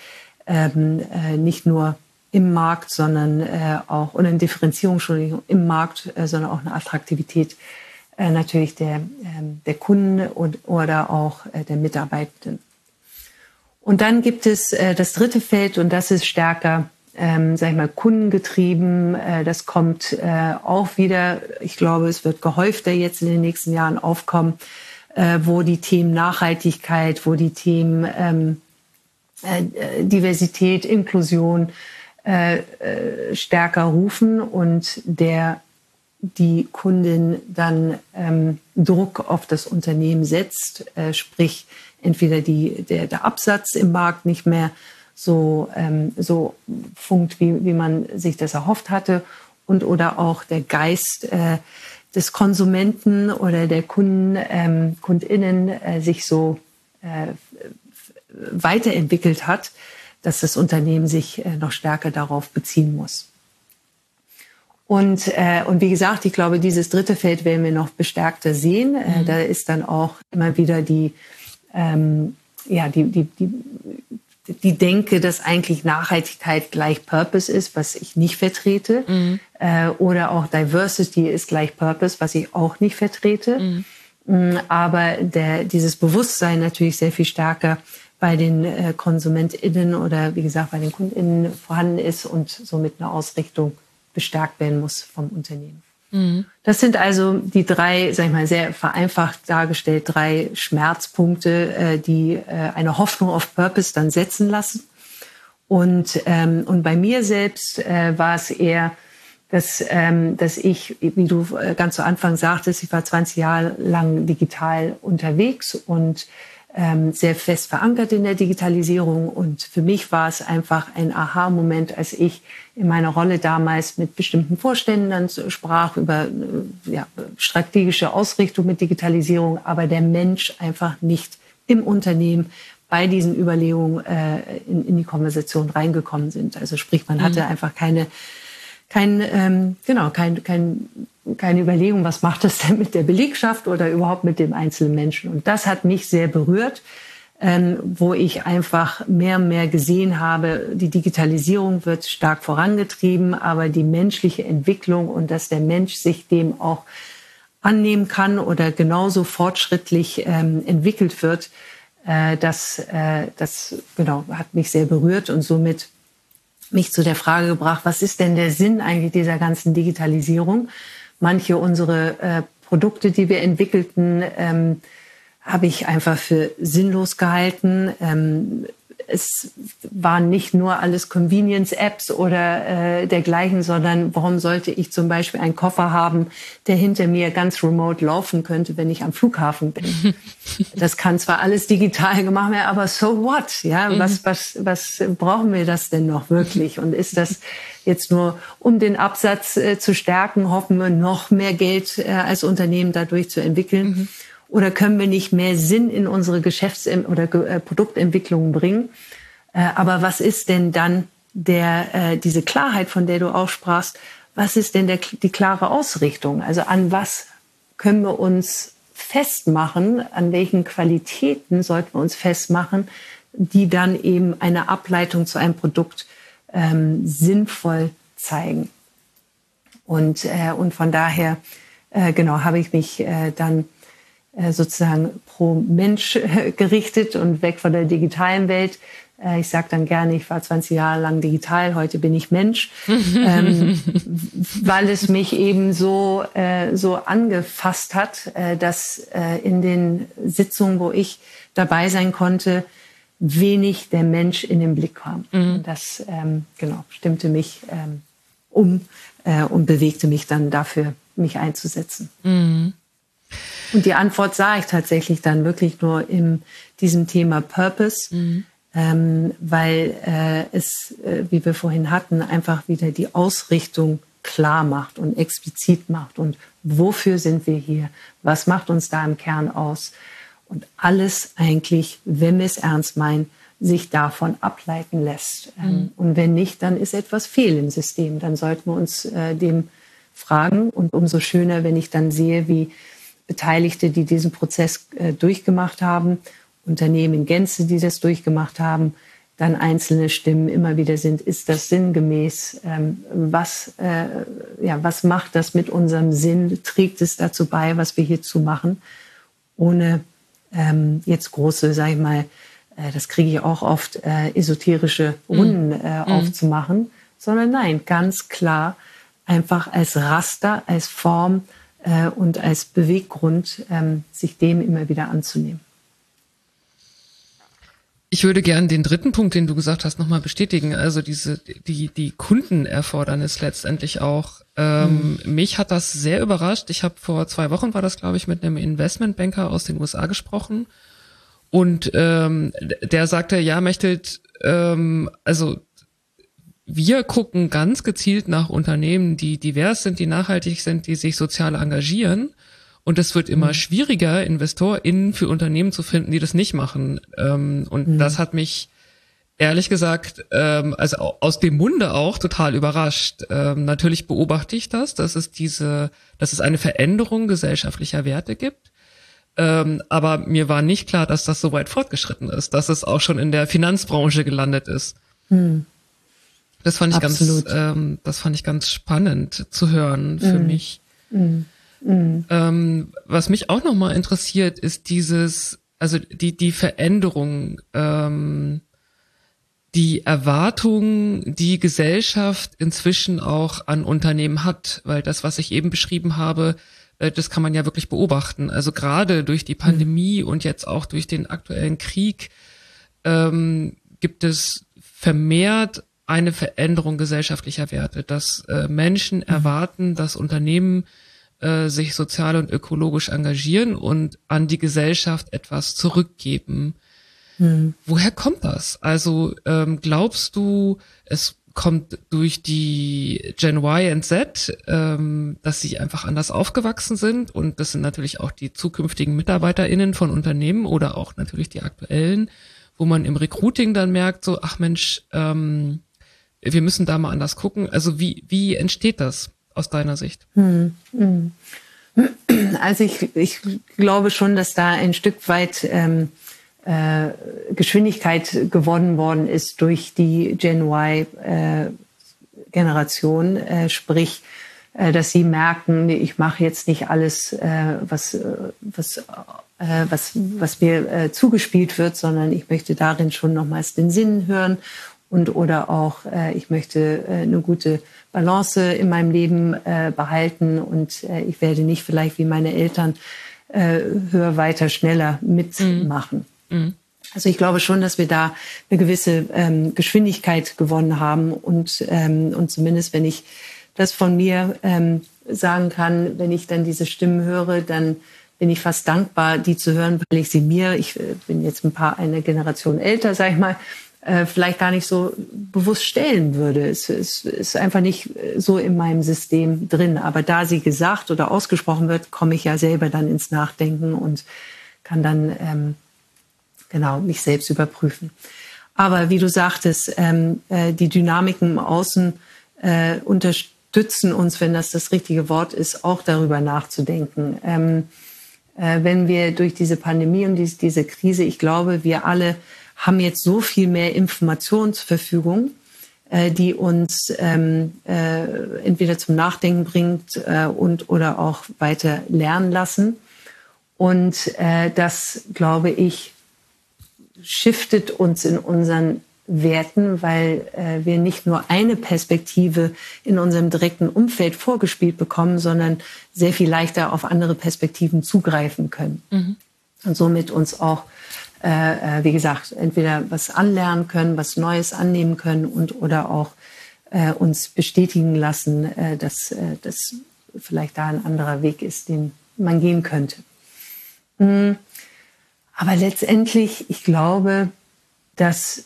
nicht nur im Markt, sondern auch, und eine Differenzierung schon im Markt, sondern auch eine Attraktivität natürlich der Kunden oder auch der Mitarbeitenden. Und dann gibt es das dritte Feld und das ist stärker, sag ich mal, kundengetrieben. Das kommt auch wieder, ich glaube, es wird gehäufter jetzt in den nächsten Jahren aufkommen, wo die Themen Nachhaltigkeit, wo die Themen Diversität, Inklusion stärker rufen und die Kundin dann Druck auf das Unternehmen setzt, sprich entweder der Absatz im Markt nicht mehr so funkt, wie man sich das erhofft hatte und oder auch der Geist des Konsumenten oder der KundInnen sich so weiterentwickelt hat, dass das Unternehmen sich noch stärker darauf beziehen muss. Und wie gesagt, ich glaube, dieses dritte Feld werden wir noch bestärkter sehen. Da ist dann auch immer wieder die Denke, dass eigentlich Nachhaltigkeit gleich Purpose ist, was ich nicht vertrete. Oder auch Diversity ist gleich Purpose, was ich auch nicht vertrete. Aber dieses Bewusstsein natürlich sehr viel stärker bei den KonsumentInnen oder wie gesagt bei den KundInnen vorhanden ist und somit eine Ausrichtung bestärkt werden muss vom Unternehmen. Das sind also die drei, sag ich mal, sehr vereinfacht dargestellt, 3 Schmerzpunkte, die eine Hoffnung auf Purpose dann setzen lassen. Und bei mir selbst war es eher, dass ich, wie du ganz zu Anfang sagtest, ich war 20 Jahre lang digital unterwegs und sehr fest verankert in der Digitalisierung. Und für mich war es einfach ein Aha-Moment, als ich in meiner Rolle damals mit bestimmten Vorständen dann sprach über strategische Ausrichtung mit Digitalisierung, aber der Mensch einfach nicht im Unternehmen bei diesen Überlegungen in die Konversation reingekommen sind. Also sprich, man hatte einfach keine Überlegung, was macht das denn mit der Belegschaft oder überhaupt mit dem einzelnen Menschen. Und das hat mich sehr berührt, wo ich einfach mehr und mehr gesehen habe, die Digitalisierung wird stark vorangetrieben, aber die menschliche Entwicklung und dass der Mensch sich dem auch annehmen kann oder genauso fortschrittlich entwickelt wird, das hat mich sehr berührt und somit mich zu der Frage gebracht, was ist denn der Sinn eigentlich dieser ganzen Digitalisierung? Manche unserer Produkte, die wir entwickelten, habe ich einfach für sinnlos gehalten. Es waren nicht nur alles Convenience-Apps oder dergleichen, sondern warum sollte ich zum Beispiel einen Koffer haben, der hinter mir ganz remote laufen könnte, wenn ich am Flughafen bin? Das kann zwar alles digital gemacht werden, aber so what? Ja, was brauchen wir das denn noch wirklich? Und ist das jetzt nur, um den Absatz zu stärken, hoffen wir, noch mehr Geld als Unternehmen dadurch zu entwickeln? Oder können wir nicht mehr Sinn in unsere oder Produktentwicklung bringen? Aber was ist denn dann diese Klarheit, von der du auch sprachst, was ist denn die klare Ausrichtung? Also an was können wir uns festmachen, an welchen Qualitäten sollten wir uns festmachen, die dann eben eine Ableitung zu einem Produkt sinnvoll zeigen. Und von daher habe ich mich dann sozusagen pro Mensch gerichtet und weg von der digitalen Welt. Ich sage dann gerne, ich war 20 Jahre lang digital, heute bin ich Mensch, weil es mich eben so angefasst hat, dass in den Sitzungen, wo ich dabei sein konnte, wenig der Mensch in den Blick kam. Und das stimmte mich und bewegte mich dann dafür, mich einzusetzen. Und die Antwort sah ich tatsächlich dann wirklich nur in diesem Thema Purpose, weil es, wie wir vorhin hatten, einfach wieder die Ausrichtung klar macht und explizit macht. Und wofür sind wir hier? Was macht uns da im Kern aus? Und alles eigentlich, wenn wir es ernst meinen, sich davon ableiten lässt. Und wenn nicht, dann ist etwas fehl im System. Dann sollten wir uns dem fragen. Und umso schöner, wenn ich dann sehe, wie Beteiligte, die diesen Prozess durchgemacht haben, Unternehmen in Gänze, die das durchgemacht haben, dann einzelne Stimmen immer wieder sind, ist das sinngemäß? Was macht das mit unserem Sinn? Trägt es dazu bei, was wir hierzu machen? Ohne jetzt große, sag ich mal, das kriege ich auch oft, esoterische Runden aufzumachen, sondern nein, ganz klar einfach als Raster, als Form und als Beweggrund, sich dem immer wieder anzunehmen. Ich würde gerne den dritten Punkt, den du gesagt hast, nochmal bestätigen. Also die Kundenerfordernis letztendlich auch. Mich hat das sehr überrascht. Ich habe vor 2 Wochen, war das glaube ich, mit einem Investmentbanker aus den USA gesprochen. Und der sagte, ja, Mechthild, also wir gucken ganz gezielt nach Unternehmen, die divers sind, die nachhaltig sind, die sich sozial engagieren. Und es wird immer schwieriger, InvestorInnen für Unternehmen zu finden, die das nicht machen. Und das hat mich ehrlich gesagt, also aus dem Munde auch total überrascht. Natürlich beobachte ich das, dass es eine Veränderung gesellschaftlicher Werte gibt. Aber mir war nicht klar, dass das so weit fortgeschritten ist, dass es auch schon in der Finanzbranche gelandet ist. Das fand ich das fand ich ganz spannend zu hören für mich. Was mich auch nochmal interessiert, ist die Veränderung, die Erwartung, die Gesellschaft inzwischen auch an Unternehmen hat, weil das, was ich eben beschrieben habe, das kann man ja wirklich beobachten. Also gerade durch die Pandemie und jetzt auch durch den aktuellen Krieg gibt es vermehrt eine Veränderung gesellschaftlicher Werte, dass Menschen erwarten, dass Unternehmen sich sozial und ökologisch engagieren und an die Gesellschaft etwas zurückgeben. Woher kommt das? Also glaubst du, es kommt durch die Gen Y und Z, dass sie einfach anders aufgewachsen sind, und das sind natürlich auch die zukünftigen MitarbeiterInnen von Unternehmen oder auch natürlich die aktuellen, wo man im Recruiting dann merkt, so, ach Mensch, wir müssen da mal anders gucken. Also wie entsteht das aus deiner Sicht? Also ich glaube schon, dass da ein Stück weit Geschwindigkeit gewonnen worden ist durch die Gen Y-Generation, sprich, dass sie merken, ich mache jetzt nicht alles, was mir zugespielt wird, sondern ich möchte darin schon nochmals den Sinn hören oder auch ich möchte eine gute Balance in meinem Leben behalten und ich werde nicht vielleicht wie meine Eltern höher, weiter, schneller mitmachen. Also ich glaube schon, dass wir da eine gewisse Geschwindigkeit gewonnen haben und zumindest, wenn ich das von mir sagen kann, wenn ich dann diese Stimmen höre, dann bin ich fast dankbar, die zu hören, weil ich bin jetzt eine Generation älter, sag ich mal, vielleicht gar nicht so bewusst stellen würde. Es ist einfach nicht so in meinem System drin. Aber da sie gesagt oder ausgesprochen wird, komme ich ja selber dann ins Nachdenken und kann dann mich selbst überprüfen. Aber wie du sagtest, die Dynamiken im Außen unterstützen uns, wenn das richtige Wort ist, auch darüber nachzudenken. Wenn wir durch diese Pandemie und diese Krise, ich glaube, wir alle haben jetzt so viel mehr Informationen zur Verfügung, die uns entweder zum Nachdenken bringt oder auch weiter lernen lassen. Und das, glaube ich, shiftet uns in unseren Werten, weil wir nicht nur eine Perspektive in unserem direkten Umfeld vorgespielt bekommen, sondern sehr viel leichter auf andere Perspektiven zugreifen können. Und somit uns auch, wie gesagt, entweder was anlernen können, was Neues annehmen können oder auch uns bestätigen lassen, dass das vielleicht da ein anderer Weg ist, den man gehen könnte. Aber letztendlich, ich glaube, dass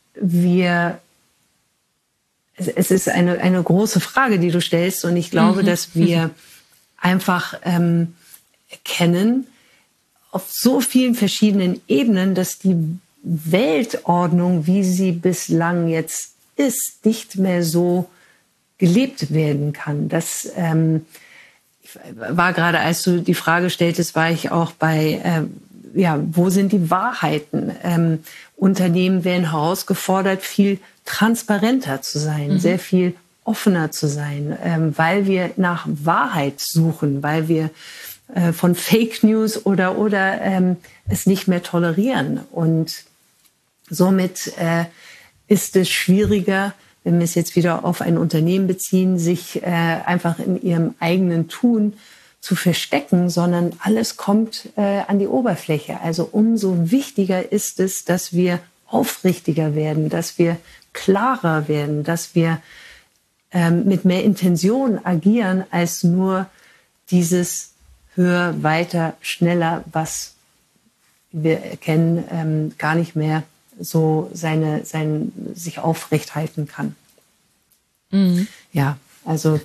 es ist eine große Frage, die du stellst, und ich glaube, dass wir einfach erkennen, auf so vielen verschiedenen Ebenen, dass die Weltordnung, wie sie bislang jetzt ist, nicht mehr so gelebt werden kann. Ich war gerade, als du die Frage stelltest, war ich auch bei wo sind die Wahrheiten? Unternehmen werden herausgefordert, viel transparenter zu sein, sehr viel offener zu sein, weil wir nach Wahrheit suchen, weil wir von Fake News oder es nicht mehr tolerieren. Und somit ist es schwieriger, wenn wir es jetzt wieder auf ein Unternehmen beziehen, sich einfach in ihrem eigenen Tun zu verstecken, sondern alles kommt an die Oberfläche. Also umso wichtiger ist es, dass wir aufrichtiger werden, dass wir klarer werden, dass wir mit mehr Intention agieren als nur dieses höher, weiter, schneller, was wir erkennen, gar nicht mehr so sich aufrecht halten kann. Ja, also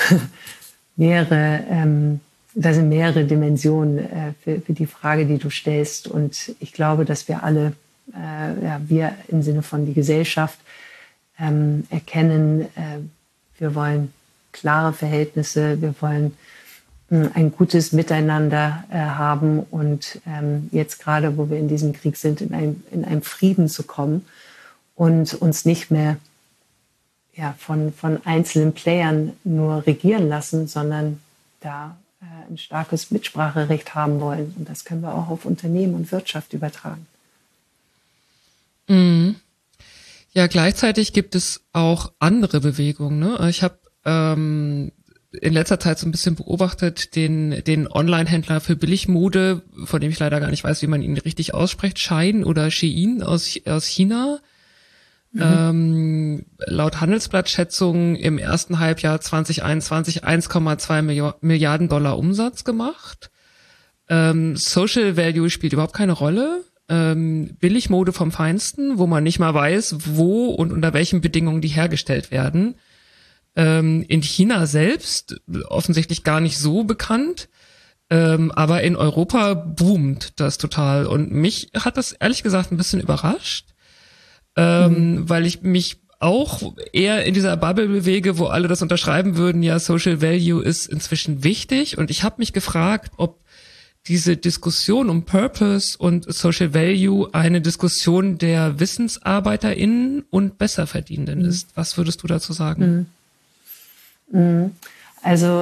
da sind mehrere Dimensionen für die Frage, die du stellst. Und ich glaube, dass wir alle, wir im Sinne von die Gesellschaft, erkennen, wir wollen klare Verhältnisse, wir wollen ein gutes Miteinander haben und jetzt gerade, wo wir in diesem Krieg sind, in einen Frieden zu kommen und uns nicht mehr von einzelnen Playern nur regieren lassen, sondern da ein starkes Mitspracherecht haben wollen. Und das können wir auch auf Unternehmen und Wirtschaft übertragen. Mhm. Ja, gleichzeitig gibt es auch andere Bewegungen. Ne? Ich habe in letzter Zeit so ein bisschen beobachtet den Online-Händler für Billigmode, von dem ich leider gar nicht weiß, wie man ihn richtig ausspricht, Shein oder Shein aus China. Laut Handelsblatt-Schätzungen im ersten Halbjahr 2021 1,2 Milliarden Dollar Umsatz gemacht. Social Value spielt überhaupt keine Rolle. Billigmode vom Feinsten, wo man nicht mal weiß, wo und unter welchen Bedingungen die hergestellt werden. In China selbst offensichtlich gar nicht so bekannt, aber in Europa boomt das total. Und mich hat das ehrlich gesagt ein bisschen überrascht, weil ich mich auch eher in dieser Bubble bewege, wo alle das unterschreiben würden, ja, Social Value ist inzwischen wichtig. Und ich habe mich gefragt, ob diese Diskussion um Purpose und Social Value eine Diskussion der WissensarbeiterInnen und Besserverdienenden ist. Was würdest du dazu sagen? Also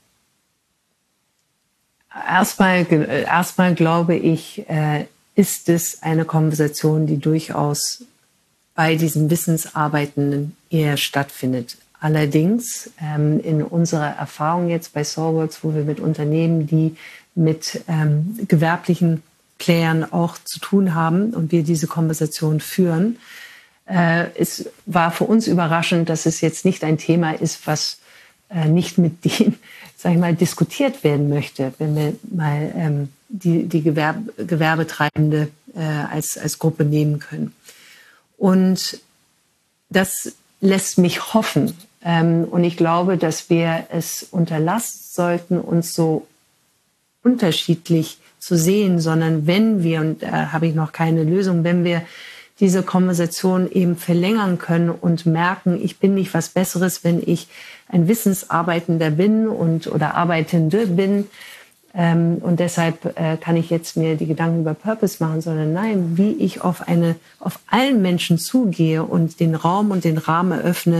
erstmal glaube ich, ist es eine Konversation, die durchaus bei diesen Wissensarbeitenden eher stattfindet. Allerdings in unserer Erfahrung jetzt bei Soilworks, wo wir mit Unternehmen, die mit gewerblichen Playern auch zu tun haben und wir diese Konversation führen, es war für uns überraschend, dass es jetzt nicht ein Thema ist, was nicht mit denen, sag ich mal, diskutiert werden möchte, wenn wir mal die Gewerbetreibende als Gruppe nehmen können. Und das lässt mich hoffen. Und ich glaube, dass wir es unterlassen sollten, uns so unterschiedlich zu sehen, sondern wenn wir, und da habe ich noch keine Lösung, wenn wir diese Konversation eben verlängern können und merken, ich bin nicht was Besseres, wenn ich ein Wissensarbeitender bin oder Arbeitende bin, und deshalb kann ich jetzt mir die Gedanken über Purpose machen, sondern nein, wie ich auf allen Menschen zugehe und den Raum und den Rahmen eröffne,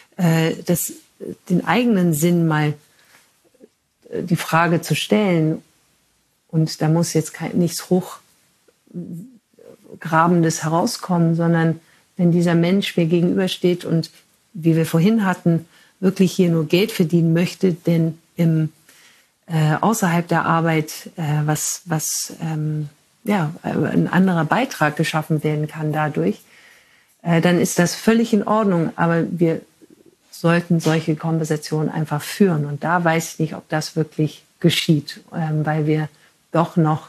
den eigenen Sinn mal die Frage zu stellen. Und da muss jetzt nichts Hochgrabendes herauskommen, sondern wenn dieser Mensch mir gegenübersteht und, wie wir vorhin hatten, wirklich hier nur Geld verdienen möchte, denn außerhalb der Arbeit ein anderer Beitrag geschaffen werden kann dadurch, dann ist das völlig in Ordnung. Aber wir sollten solche Konversationen einfach führen. Und da weiß ich nicht, ob das wirklich geschieht, weil wir doch noch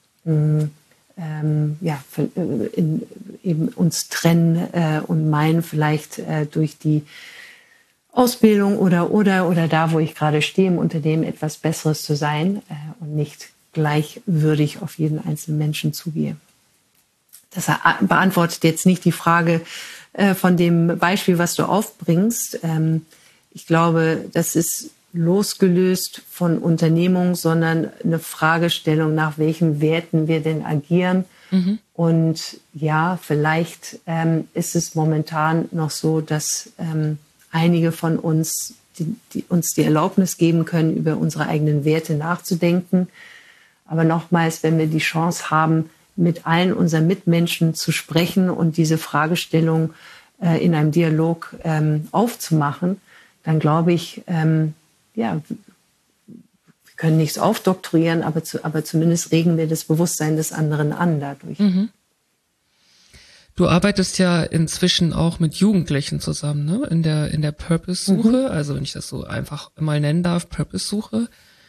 eben uns trennen und meinen vielleicht durch die Ausbildung oder da, wo ich gerade stehe im Unternehmen, etwas Besseres zu sein und nicht gleichwürdig auf jeden einzelnen Menschen zugehe. Das beantwortet jetzt nicht die Frage von dem Beispiel, was du aufbringst. Ich glaube, das ist losgelöst von Unternehmung, sondern eine Fragestellung, nach welchen Werten wir denn agieren. Mhm. Und ja, vielleicht ist es momentan noch so, dass einige von uns uns die Erlaubnis geben können, über unsere eigenen Werte nachzudenken. Aber nochmals, wenn wir die Chance haben, mit allen unseren Mitmenschen zu sprechen und diese Fragestellung in einem Dialog aufzumachen, dann glaube ich, wir können nichts aufdoktrieren, aber zumindest regen wir das Bewusstsein des anderen an dadurch. Mhm. Du arbeitest ja inzwischen auch mit Jugendlichen zusammen, ne? In der Purpose-Suche, also wenn ich das so einfach mal nennen darf, Purpose-Suche.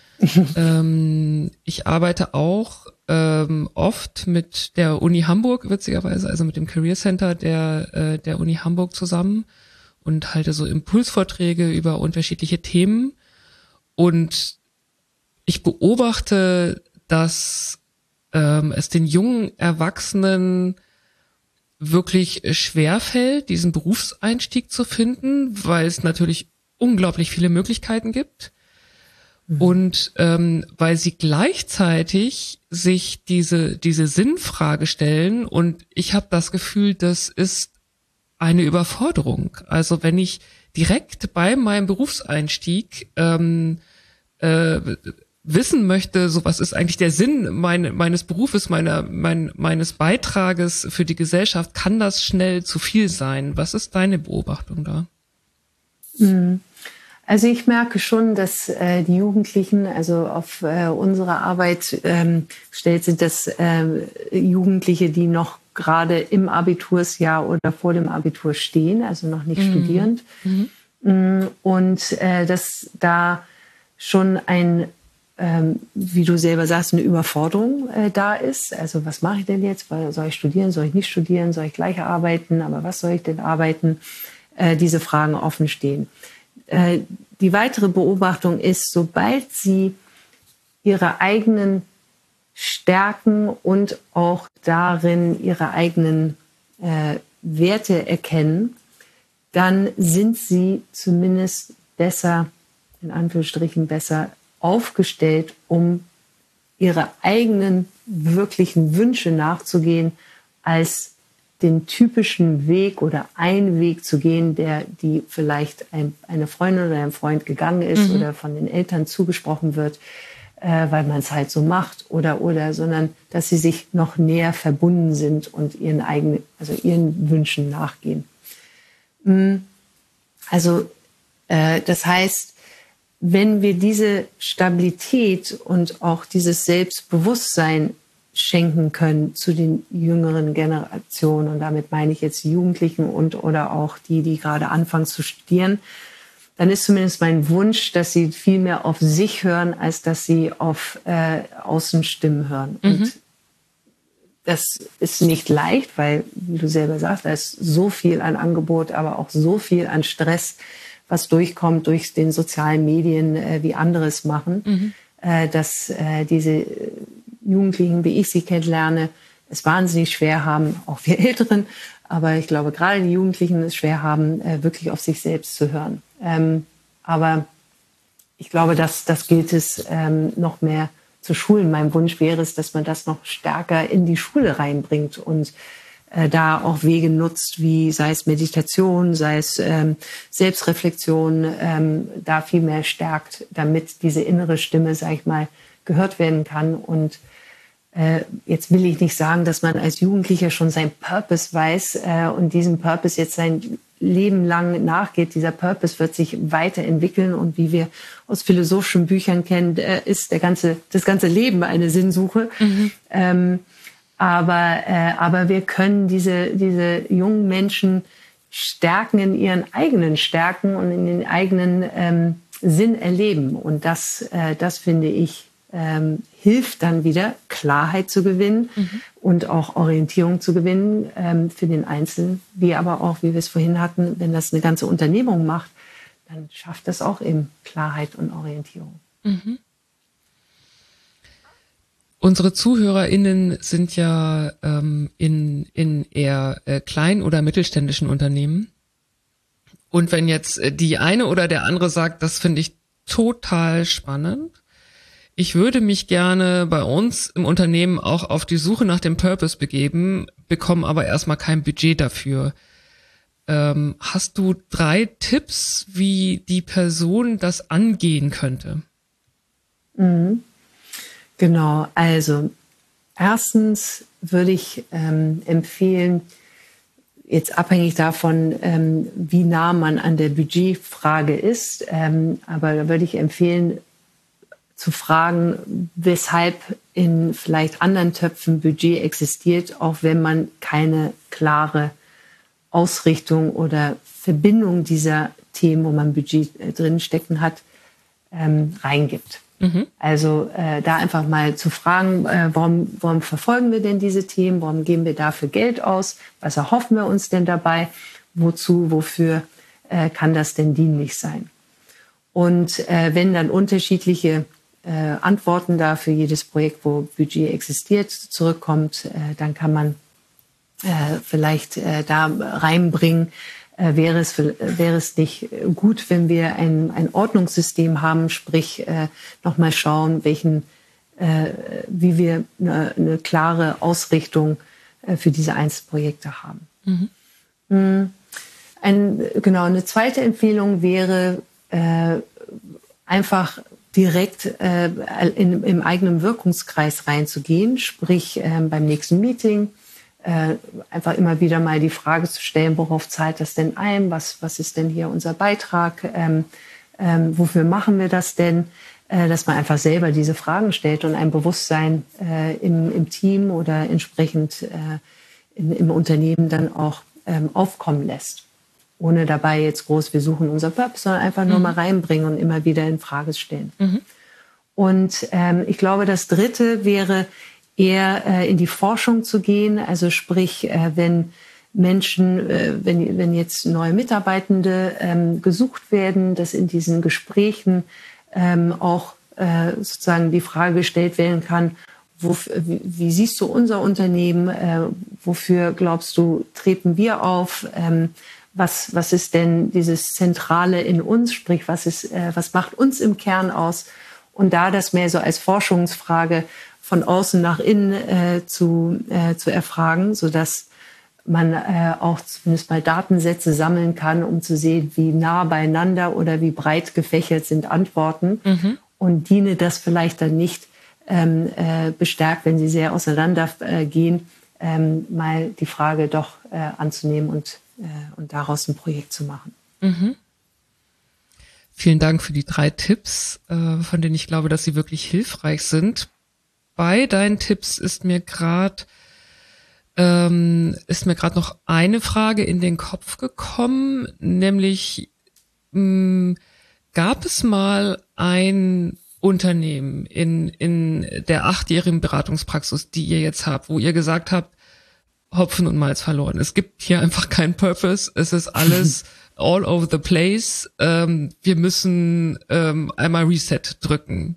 Ich arbeite auch oft mit der Uni Hamburg, witzigerweise, also mit dem Career Center der Uni Hamburg zusammen und halte so Impulsvorträge über unterschiedliche Themen. Und ich beobachte, dass es den jungen Erwachsenen wirklich schwerfällt, diesen Berufseinstieg zu finden, weil es natürlich unglaublich viele Möglichkeiten gibt. Und weil sie gleichzeitig sich diese Sinnfrage stellen, und ich habe das Gefühl, das ist eine Überforderung. Also wenn ich direkt bei meinem Berufseinstieg wissen möchte, so was ist eigentlich der Sinn meines Berufes, meines Beitrages für die Gesellschaft, kann das schnell zu viel sein. Was ist deine Beobachtung da? Also ich merke schon, dass die Jugendlichen, also auf unsere Arbeit sind das Jugendliche, die noch gerade im Abitursjahr oder vor dem Abitur stehen, also noch nicht studierend. Und dass da schon wie du selber sagst, eine Überforderung da ist. Also was mache ich denn jetzt? Soll ich studieren? Soll ich nicht studieren? Soll ich gleich arbeiten? Aber was soll ich denn arbeiten? Diese Fragen offen stehen. Die weitere Beobachtung ist, sobald sie ihre eigenen Stärken und auch darin ihre eigenen Werte erkennen, dann sind sie zumindest besser, in Anführungsstrichen besser aufgestellt, um ihre eigenen wirklichen Wünsche nachzugehen, als den typischen Weg oder einen Weg zu gehen, die vielleicht eine Freundin oder ein Freund gegangen ist oder von den Eltern zugesprochen wird, weil man es halt so macht oder, sondern dass sie sich noch näher verbunden sind und ihren Wünschen nachgehen. Also das heißt, wenn wir diese Stabilität und auch dieses Selbstbewusstsein schenken können zu den jüngeren Generationen, und damit meine ich jetzt die Jugendlichen oder auch die gerade anfangen zu studieren, dann ist zumindest mein Wunsch, dass sie viel mehr auf sich hören, als dass sie auf Außenstimmen hören. Und das ist nicht leicht, weil, wie du selber sagst, da ist so viel an Angebot, aber auch so viel an Stress, was durchkommt durch den sozialen Medien, wie andere es machen, dass diese Jugendlichen, wie ich sie kennenlerne, es wahnsinnig schwer haben, auch wir Älteren, aber ich glaube, gerade die Jugendlichen es schwer haben, wirklich auf sich selbst zu hören. Aber ich glaube, das gilt es noch mehr zu schulen. Mein Wunsch wäre es, dass man das noch stärker in die Schule reinbringt und da auch Wege nutzt, wie sei es Meditation, sei es Selbstreflexion, da viel mehr stärkt, damit diese innere Stimme, sag ich mal, gehört werden kann. Und jetzt will ich nicht sagen, dass man als Jugendlicher schon sein Purpose weiß und diesem Purpose jetzt sein Leben lang nachgeht. Dieser Purpose wird sich weiterentwickeln, und wie wir aus philosophischen Büchern kennen, ist das ganze Leben eine Sinnsuche. Aber wir können diese jungen Menschen stärken in ihren eigenen Stärken und in den eigenen Sinn erleben. Und das finde ich, hilft dann wieder, Klarheit zu gewinnen und auch Orientierung zu gewinnen für den Einzelnen. Wie aber auch, wie wir es vorhin hatten, wenn das eine ganze Unternehmung macht, dann schafft das auch eben Klarheit und Orientierung. Unsere ZuhörerInnen sind ja in eher kleinen oder mittelständischen Unternehmen. Und wenn jetzt die eine oder der andere sagt, das finde ich total spannend, ich würde mich gerne bei uns im Unternehmen auch auf die Suche nach dem Purpose begeben, bekomme aber erstmal kein Budget dafür. Hast du 3 Tipps, wie die Person das angehen könnte? Genau, also erstens würde ich empfehlen, jetzt abhängig davon, wie nah man an der Budgetfrage ist, aber da würde ich empfehlen, zu fragen, weshalb in vielleicht anderen Töpfen Budget existiert, auch wenn man keine klare Ausrichtung oder Verbindung dieser Themen, wo man Budget drin stecken hat, reingibt. Also da einfach mal zu fragen, warum verfolgen wir denn diese Themen, warum geben wir dafür Geld aus, was erhoffen wir uns denn dabei, wofür kann das denn dienlich sein? Und wenn dann unterschiedliche Antworten da für jedes Projekt, wo Budget existiert, zurückkommt, dann kann man vielleicht da reinbringen, wäre es nicht gut, wenn wir ein Ordnungssystem haben, sprich nochmal schauen, wie wir eine klare Ausrichtung für diese Einzelprojekte haben. Eine zweite Empfehlung wäre einfach direkt im eigenen Wirkungskreis reinzugehen, sprich beim nächsten Meeting einfach immer wieder mal die Frage zu stellen, worauf zahlt das denn ein, was ist denn hier unser Beitrag, wofür machen wir das denn, dass man einfach selber diese Fragen stellt und ein Bewusstsein im Team oder entsprechend im Unternehmen dann auch aufkommen lässt. Ohne dabei jetzt groß, wir suchen unser Purpose, sondern einfach nur mal reinbringen und immer wieder in Frage stellen. Und ich glaube, das Dritte wäre eher in die Forschung zu gehen. Also sprich, wenn Menschen, wenn jetzt neue Mitarbeitende gesucht werden, dass in diesen Gesprächen auch sozusagen die Frage gestellt werden kann, wie siehst du unser Unternehmen? Wofür glaubst du, treten wir auf? Was ist denn dieses Zentrale in uns? Sprich, was macht uns im Kern aus? Und da das mehr so als Forschungsfrage von außen nach innen zu erfragen, sodass man auch zumindest mal Datensätze sammeln kann, um zu sehen, wie nah beieinander oder wie breit gefächert sind Antworten. Und diene das vielleicht dann nicht bestärkt, wenn sie sehr auseinander gehen, mal die Frage doch anzunehmen und daraus ein Projekt zu machen. Vielen Dank für die 3 Tipps, von denen ich glaube, dass sie wirklich hilfreich sind. Bei deinen Tipps ist mir gerade noch eine Frage in den Kopf gekommen, nämlich gab es mal ein Unternehmen in der 8-jährigen Beratungspraxis, die ihr jetzt habt, wo ihr gesagt habt, Hopfen und Malz verloren. Es gibt hier einfach keinen Purpose. Es ist alles all over the place. Wir müssen einmal Reset drücken.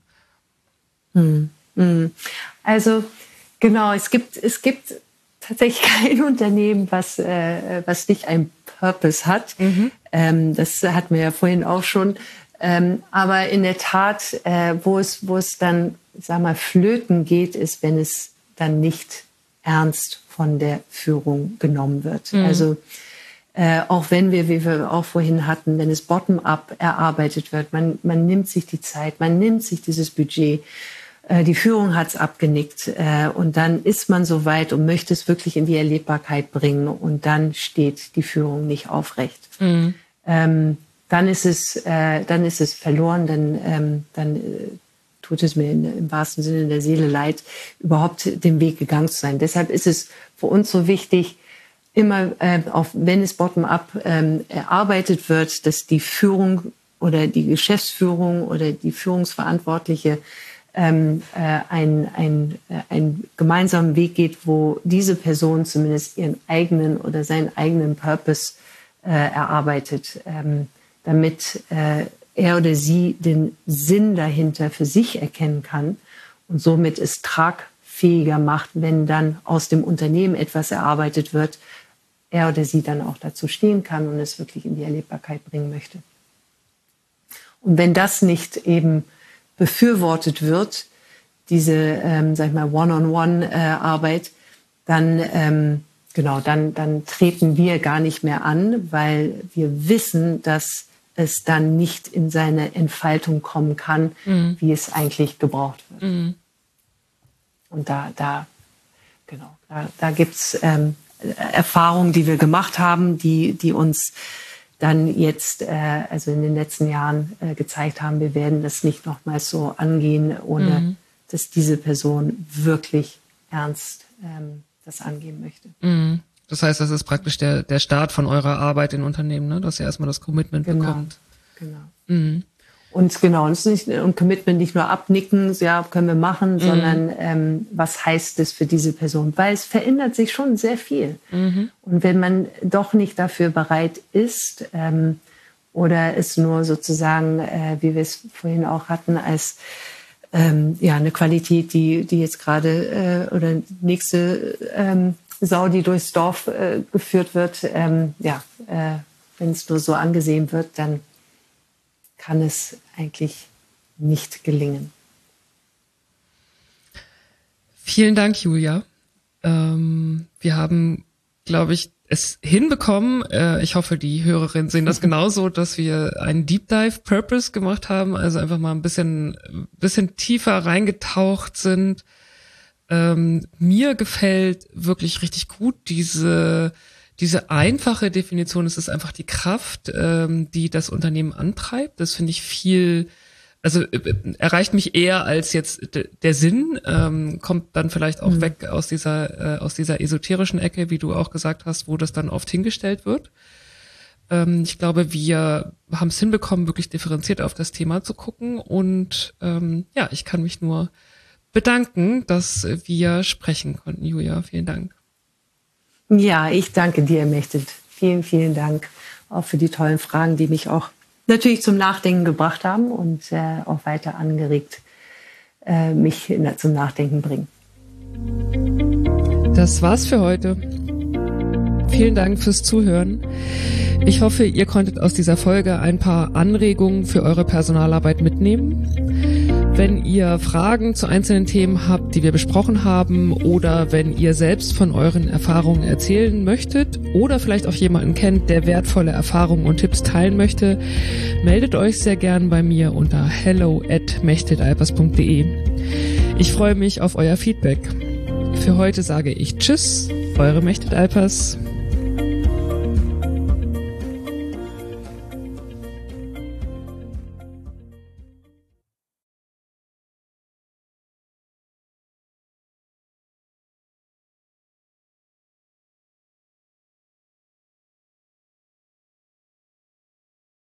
Also genau, es gibt tatsächlich kein Unternehmen, was nicht einen Purpose hat. Das hatten wir ja vorhin auch schon. Aber in der Tat, wo es dann, sag mal, flöten geht, ist, wenn es dann nicht ernst von der Führung genommen wird. Also auch wenn wir, wie wir auch vorhin hatten, wenn es bottom-up erarbeitet wird, man nimmt sich die Zeit, man nimmt sich dieses Budget, die Führung hat es abgenickt und dann ist man so weit und möchte es wirklich in die Erlebbarkeit bringen und dann steht die Führung nicht aufrecht. Dann ist es verloren, dann tut es mir im wahrsten Sinne der Seele leid, überhaupt den Weg gegangen zu sein. Deshalb ist es für uns so wichtig, immer, auch wenn es bottom-up erarbeitet wird, dass die Führung oder die Geschäftsführung oder die Führungsverantwortliche einen gemeinsamen Weg geht, wo diese Person zumindest ihren eigenen oder seinen eigenen Purpose erarbeitet, damit er oder sie den Sinn dahinter für sich erkennen kann und somit es tragfähiger macht, wenn dann aus dem Unternehmen etwas erarbeitet wird, er oder sie dann auch dazu stehen kann und es wirklich in die Erlebbarkeit bringen möchte. Und wenn das nicht eben befürwortet wird, diese, sag ich mal, One-on-One-Arbeit, dann treten wir gar nicht mehr an, weil wir wissen, dass es dann nicht in seine Entfaltung kommen kann, wie es eigentlich gebraucht wird. Und da gibt's Erfahrungen, die wir gemacht haben, die uns dann jetzt, also in den letzten Jahren gezeigt haben, wir werden das nicht nochmals so angehen, ohne dass diese Person wirklich ernst das angehen möchte. Das heißt, das ist praktisch der Start von eurer Arbeit in Unternehmen, ne? Dass ihr erstmal das Commitment bekommt. Genau. Und genau, und Commitment nicht nur abnicken, ja, können wir machen, sondern was heißt es für diese Person? Weil es verändert sich schon sehr viel. Und wenn man doch nicht dafür bereit ist oder es nur sozusagen, wie wir es vorhin auch hatten, als eine Qualität, die jetzt gerade oder nächste Sau, die durchs Dorf geführt wird, wenn es nur so angesehen wird, dann kann es eigentlich nicht gelingen. Vielen Dank, Julia. Wir haben, glaube ich, es hinbekommen. Ich hoffe, die Hörerinnen sehen das genauso, dass wir einen Deep Dive Purpose gemacht haben, also einfach mal ein bisschen tiefer reingetaucht sind. Mir gefällt wirklich richtig gut diese einfache Definition. Es ist einfach die Kraft, die das Unternehmen antreibt. Das finde ich erreicht mich eher als jetzt der Sinn, kommt dann vielleicht auch weg aus dieser esoterischen Ecke, wie du auch gesagt hast, wo das dann oft hingestellt wird. Ich glaube, wir haben es hinbekommen, wirklich differenziert auf das Thema zu gucken und ich kann mich nur bedanken, dass wir sprechen konnten, Julia. Vielen Dank. Ja, ich danke dir, Mechtet. Vielen, vielen Dank auch für die tollen Fragen, die mich auch natürlich zum Nachdenken gebracht haben und auch weiter angeregt mich zum Nachdenken bringen. Das war's für heute. Vielen Dank fürs Zuhören. Ich hoffe, ihr konntet aus dieser Folge ein paar Anregungen für eure Personalarbeit mitnehmen. Wenn ihr Fragen zu einzelnen Themen habt, die wir besprochen haben, oder wenn ihr selbst von euren Erfahrungen erzählen möchtet oder vielleicht auch jemanden kennt, der wertvolle Erfahrungen und Tipps teilen möchte, meldet euch sehr gern bei mir unter hello@mechtet-alpers.de. Ich freue mich auf euer Feedback. Für heute sage ich Tschüss, eure Mechtet Alpers.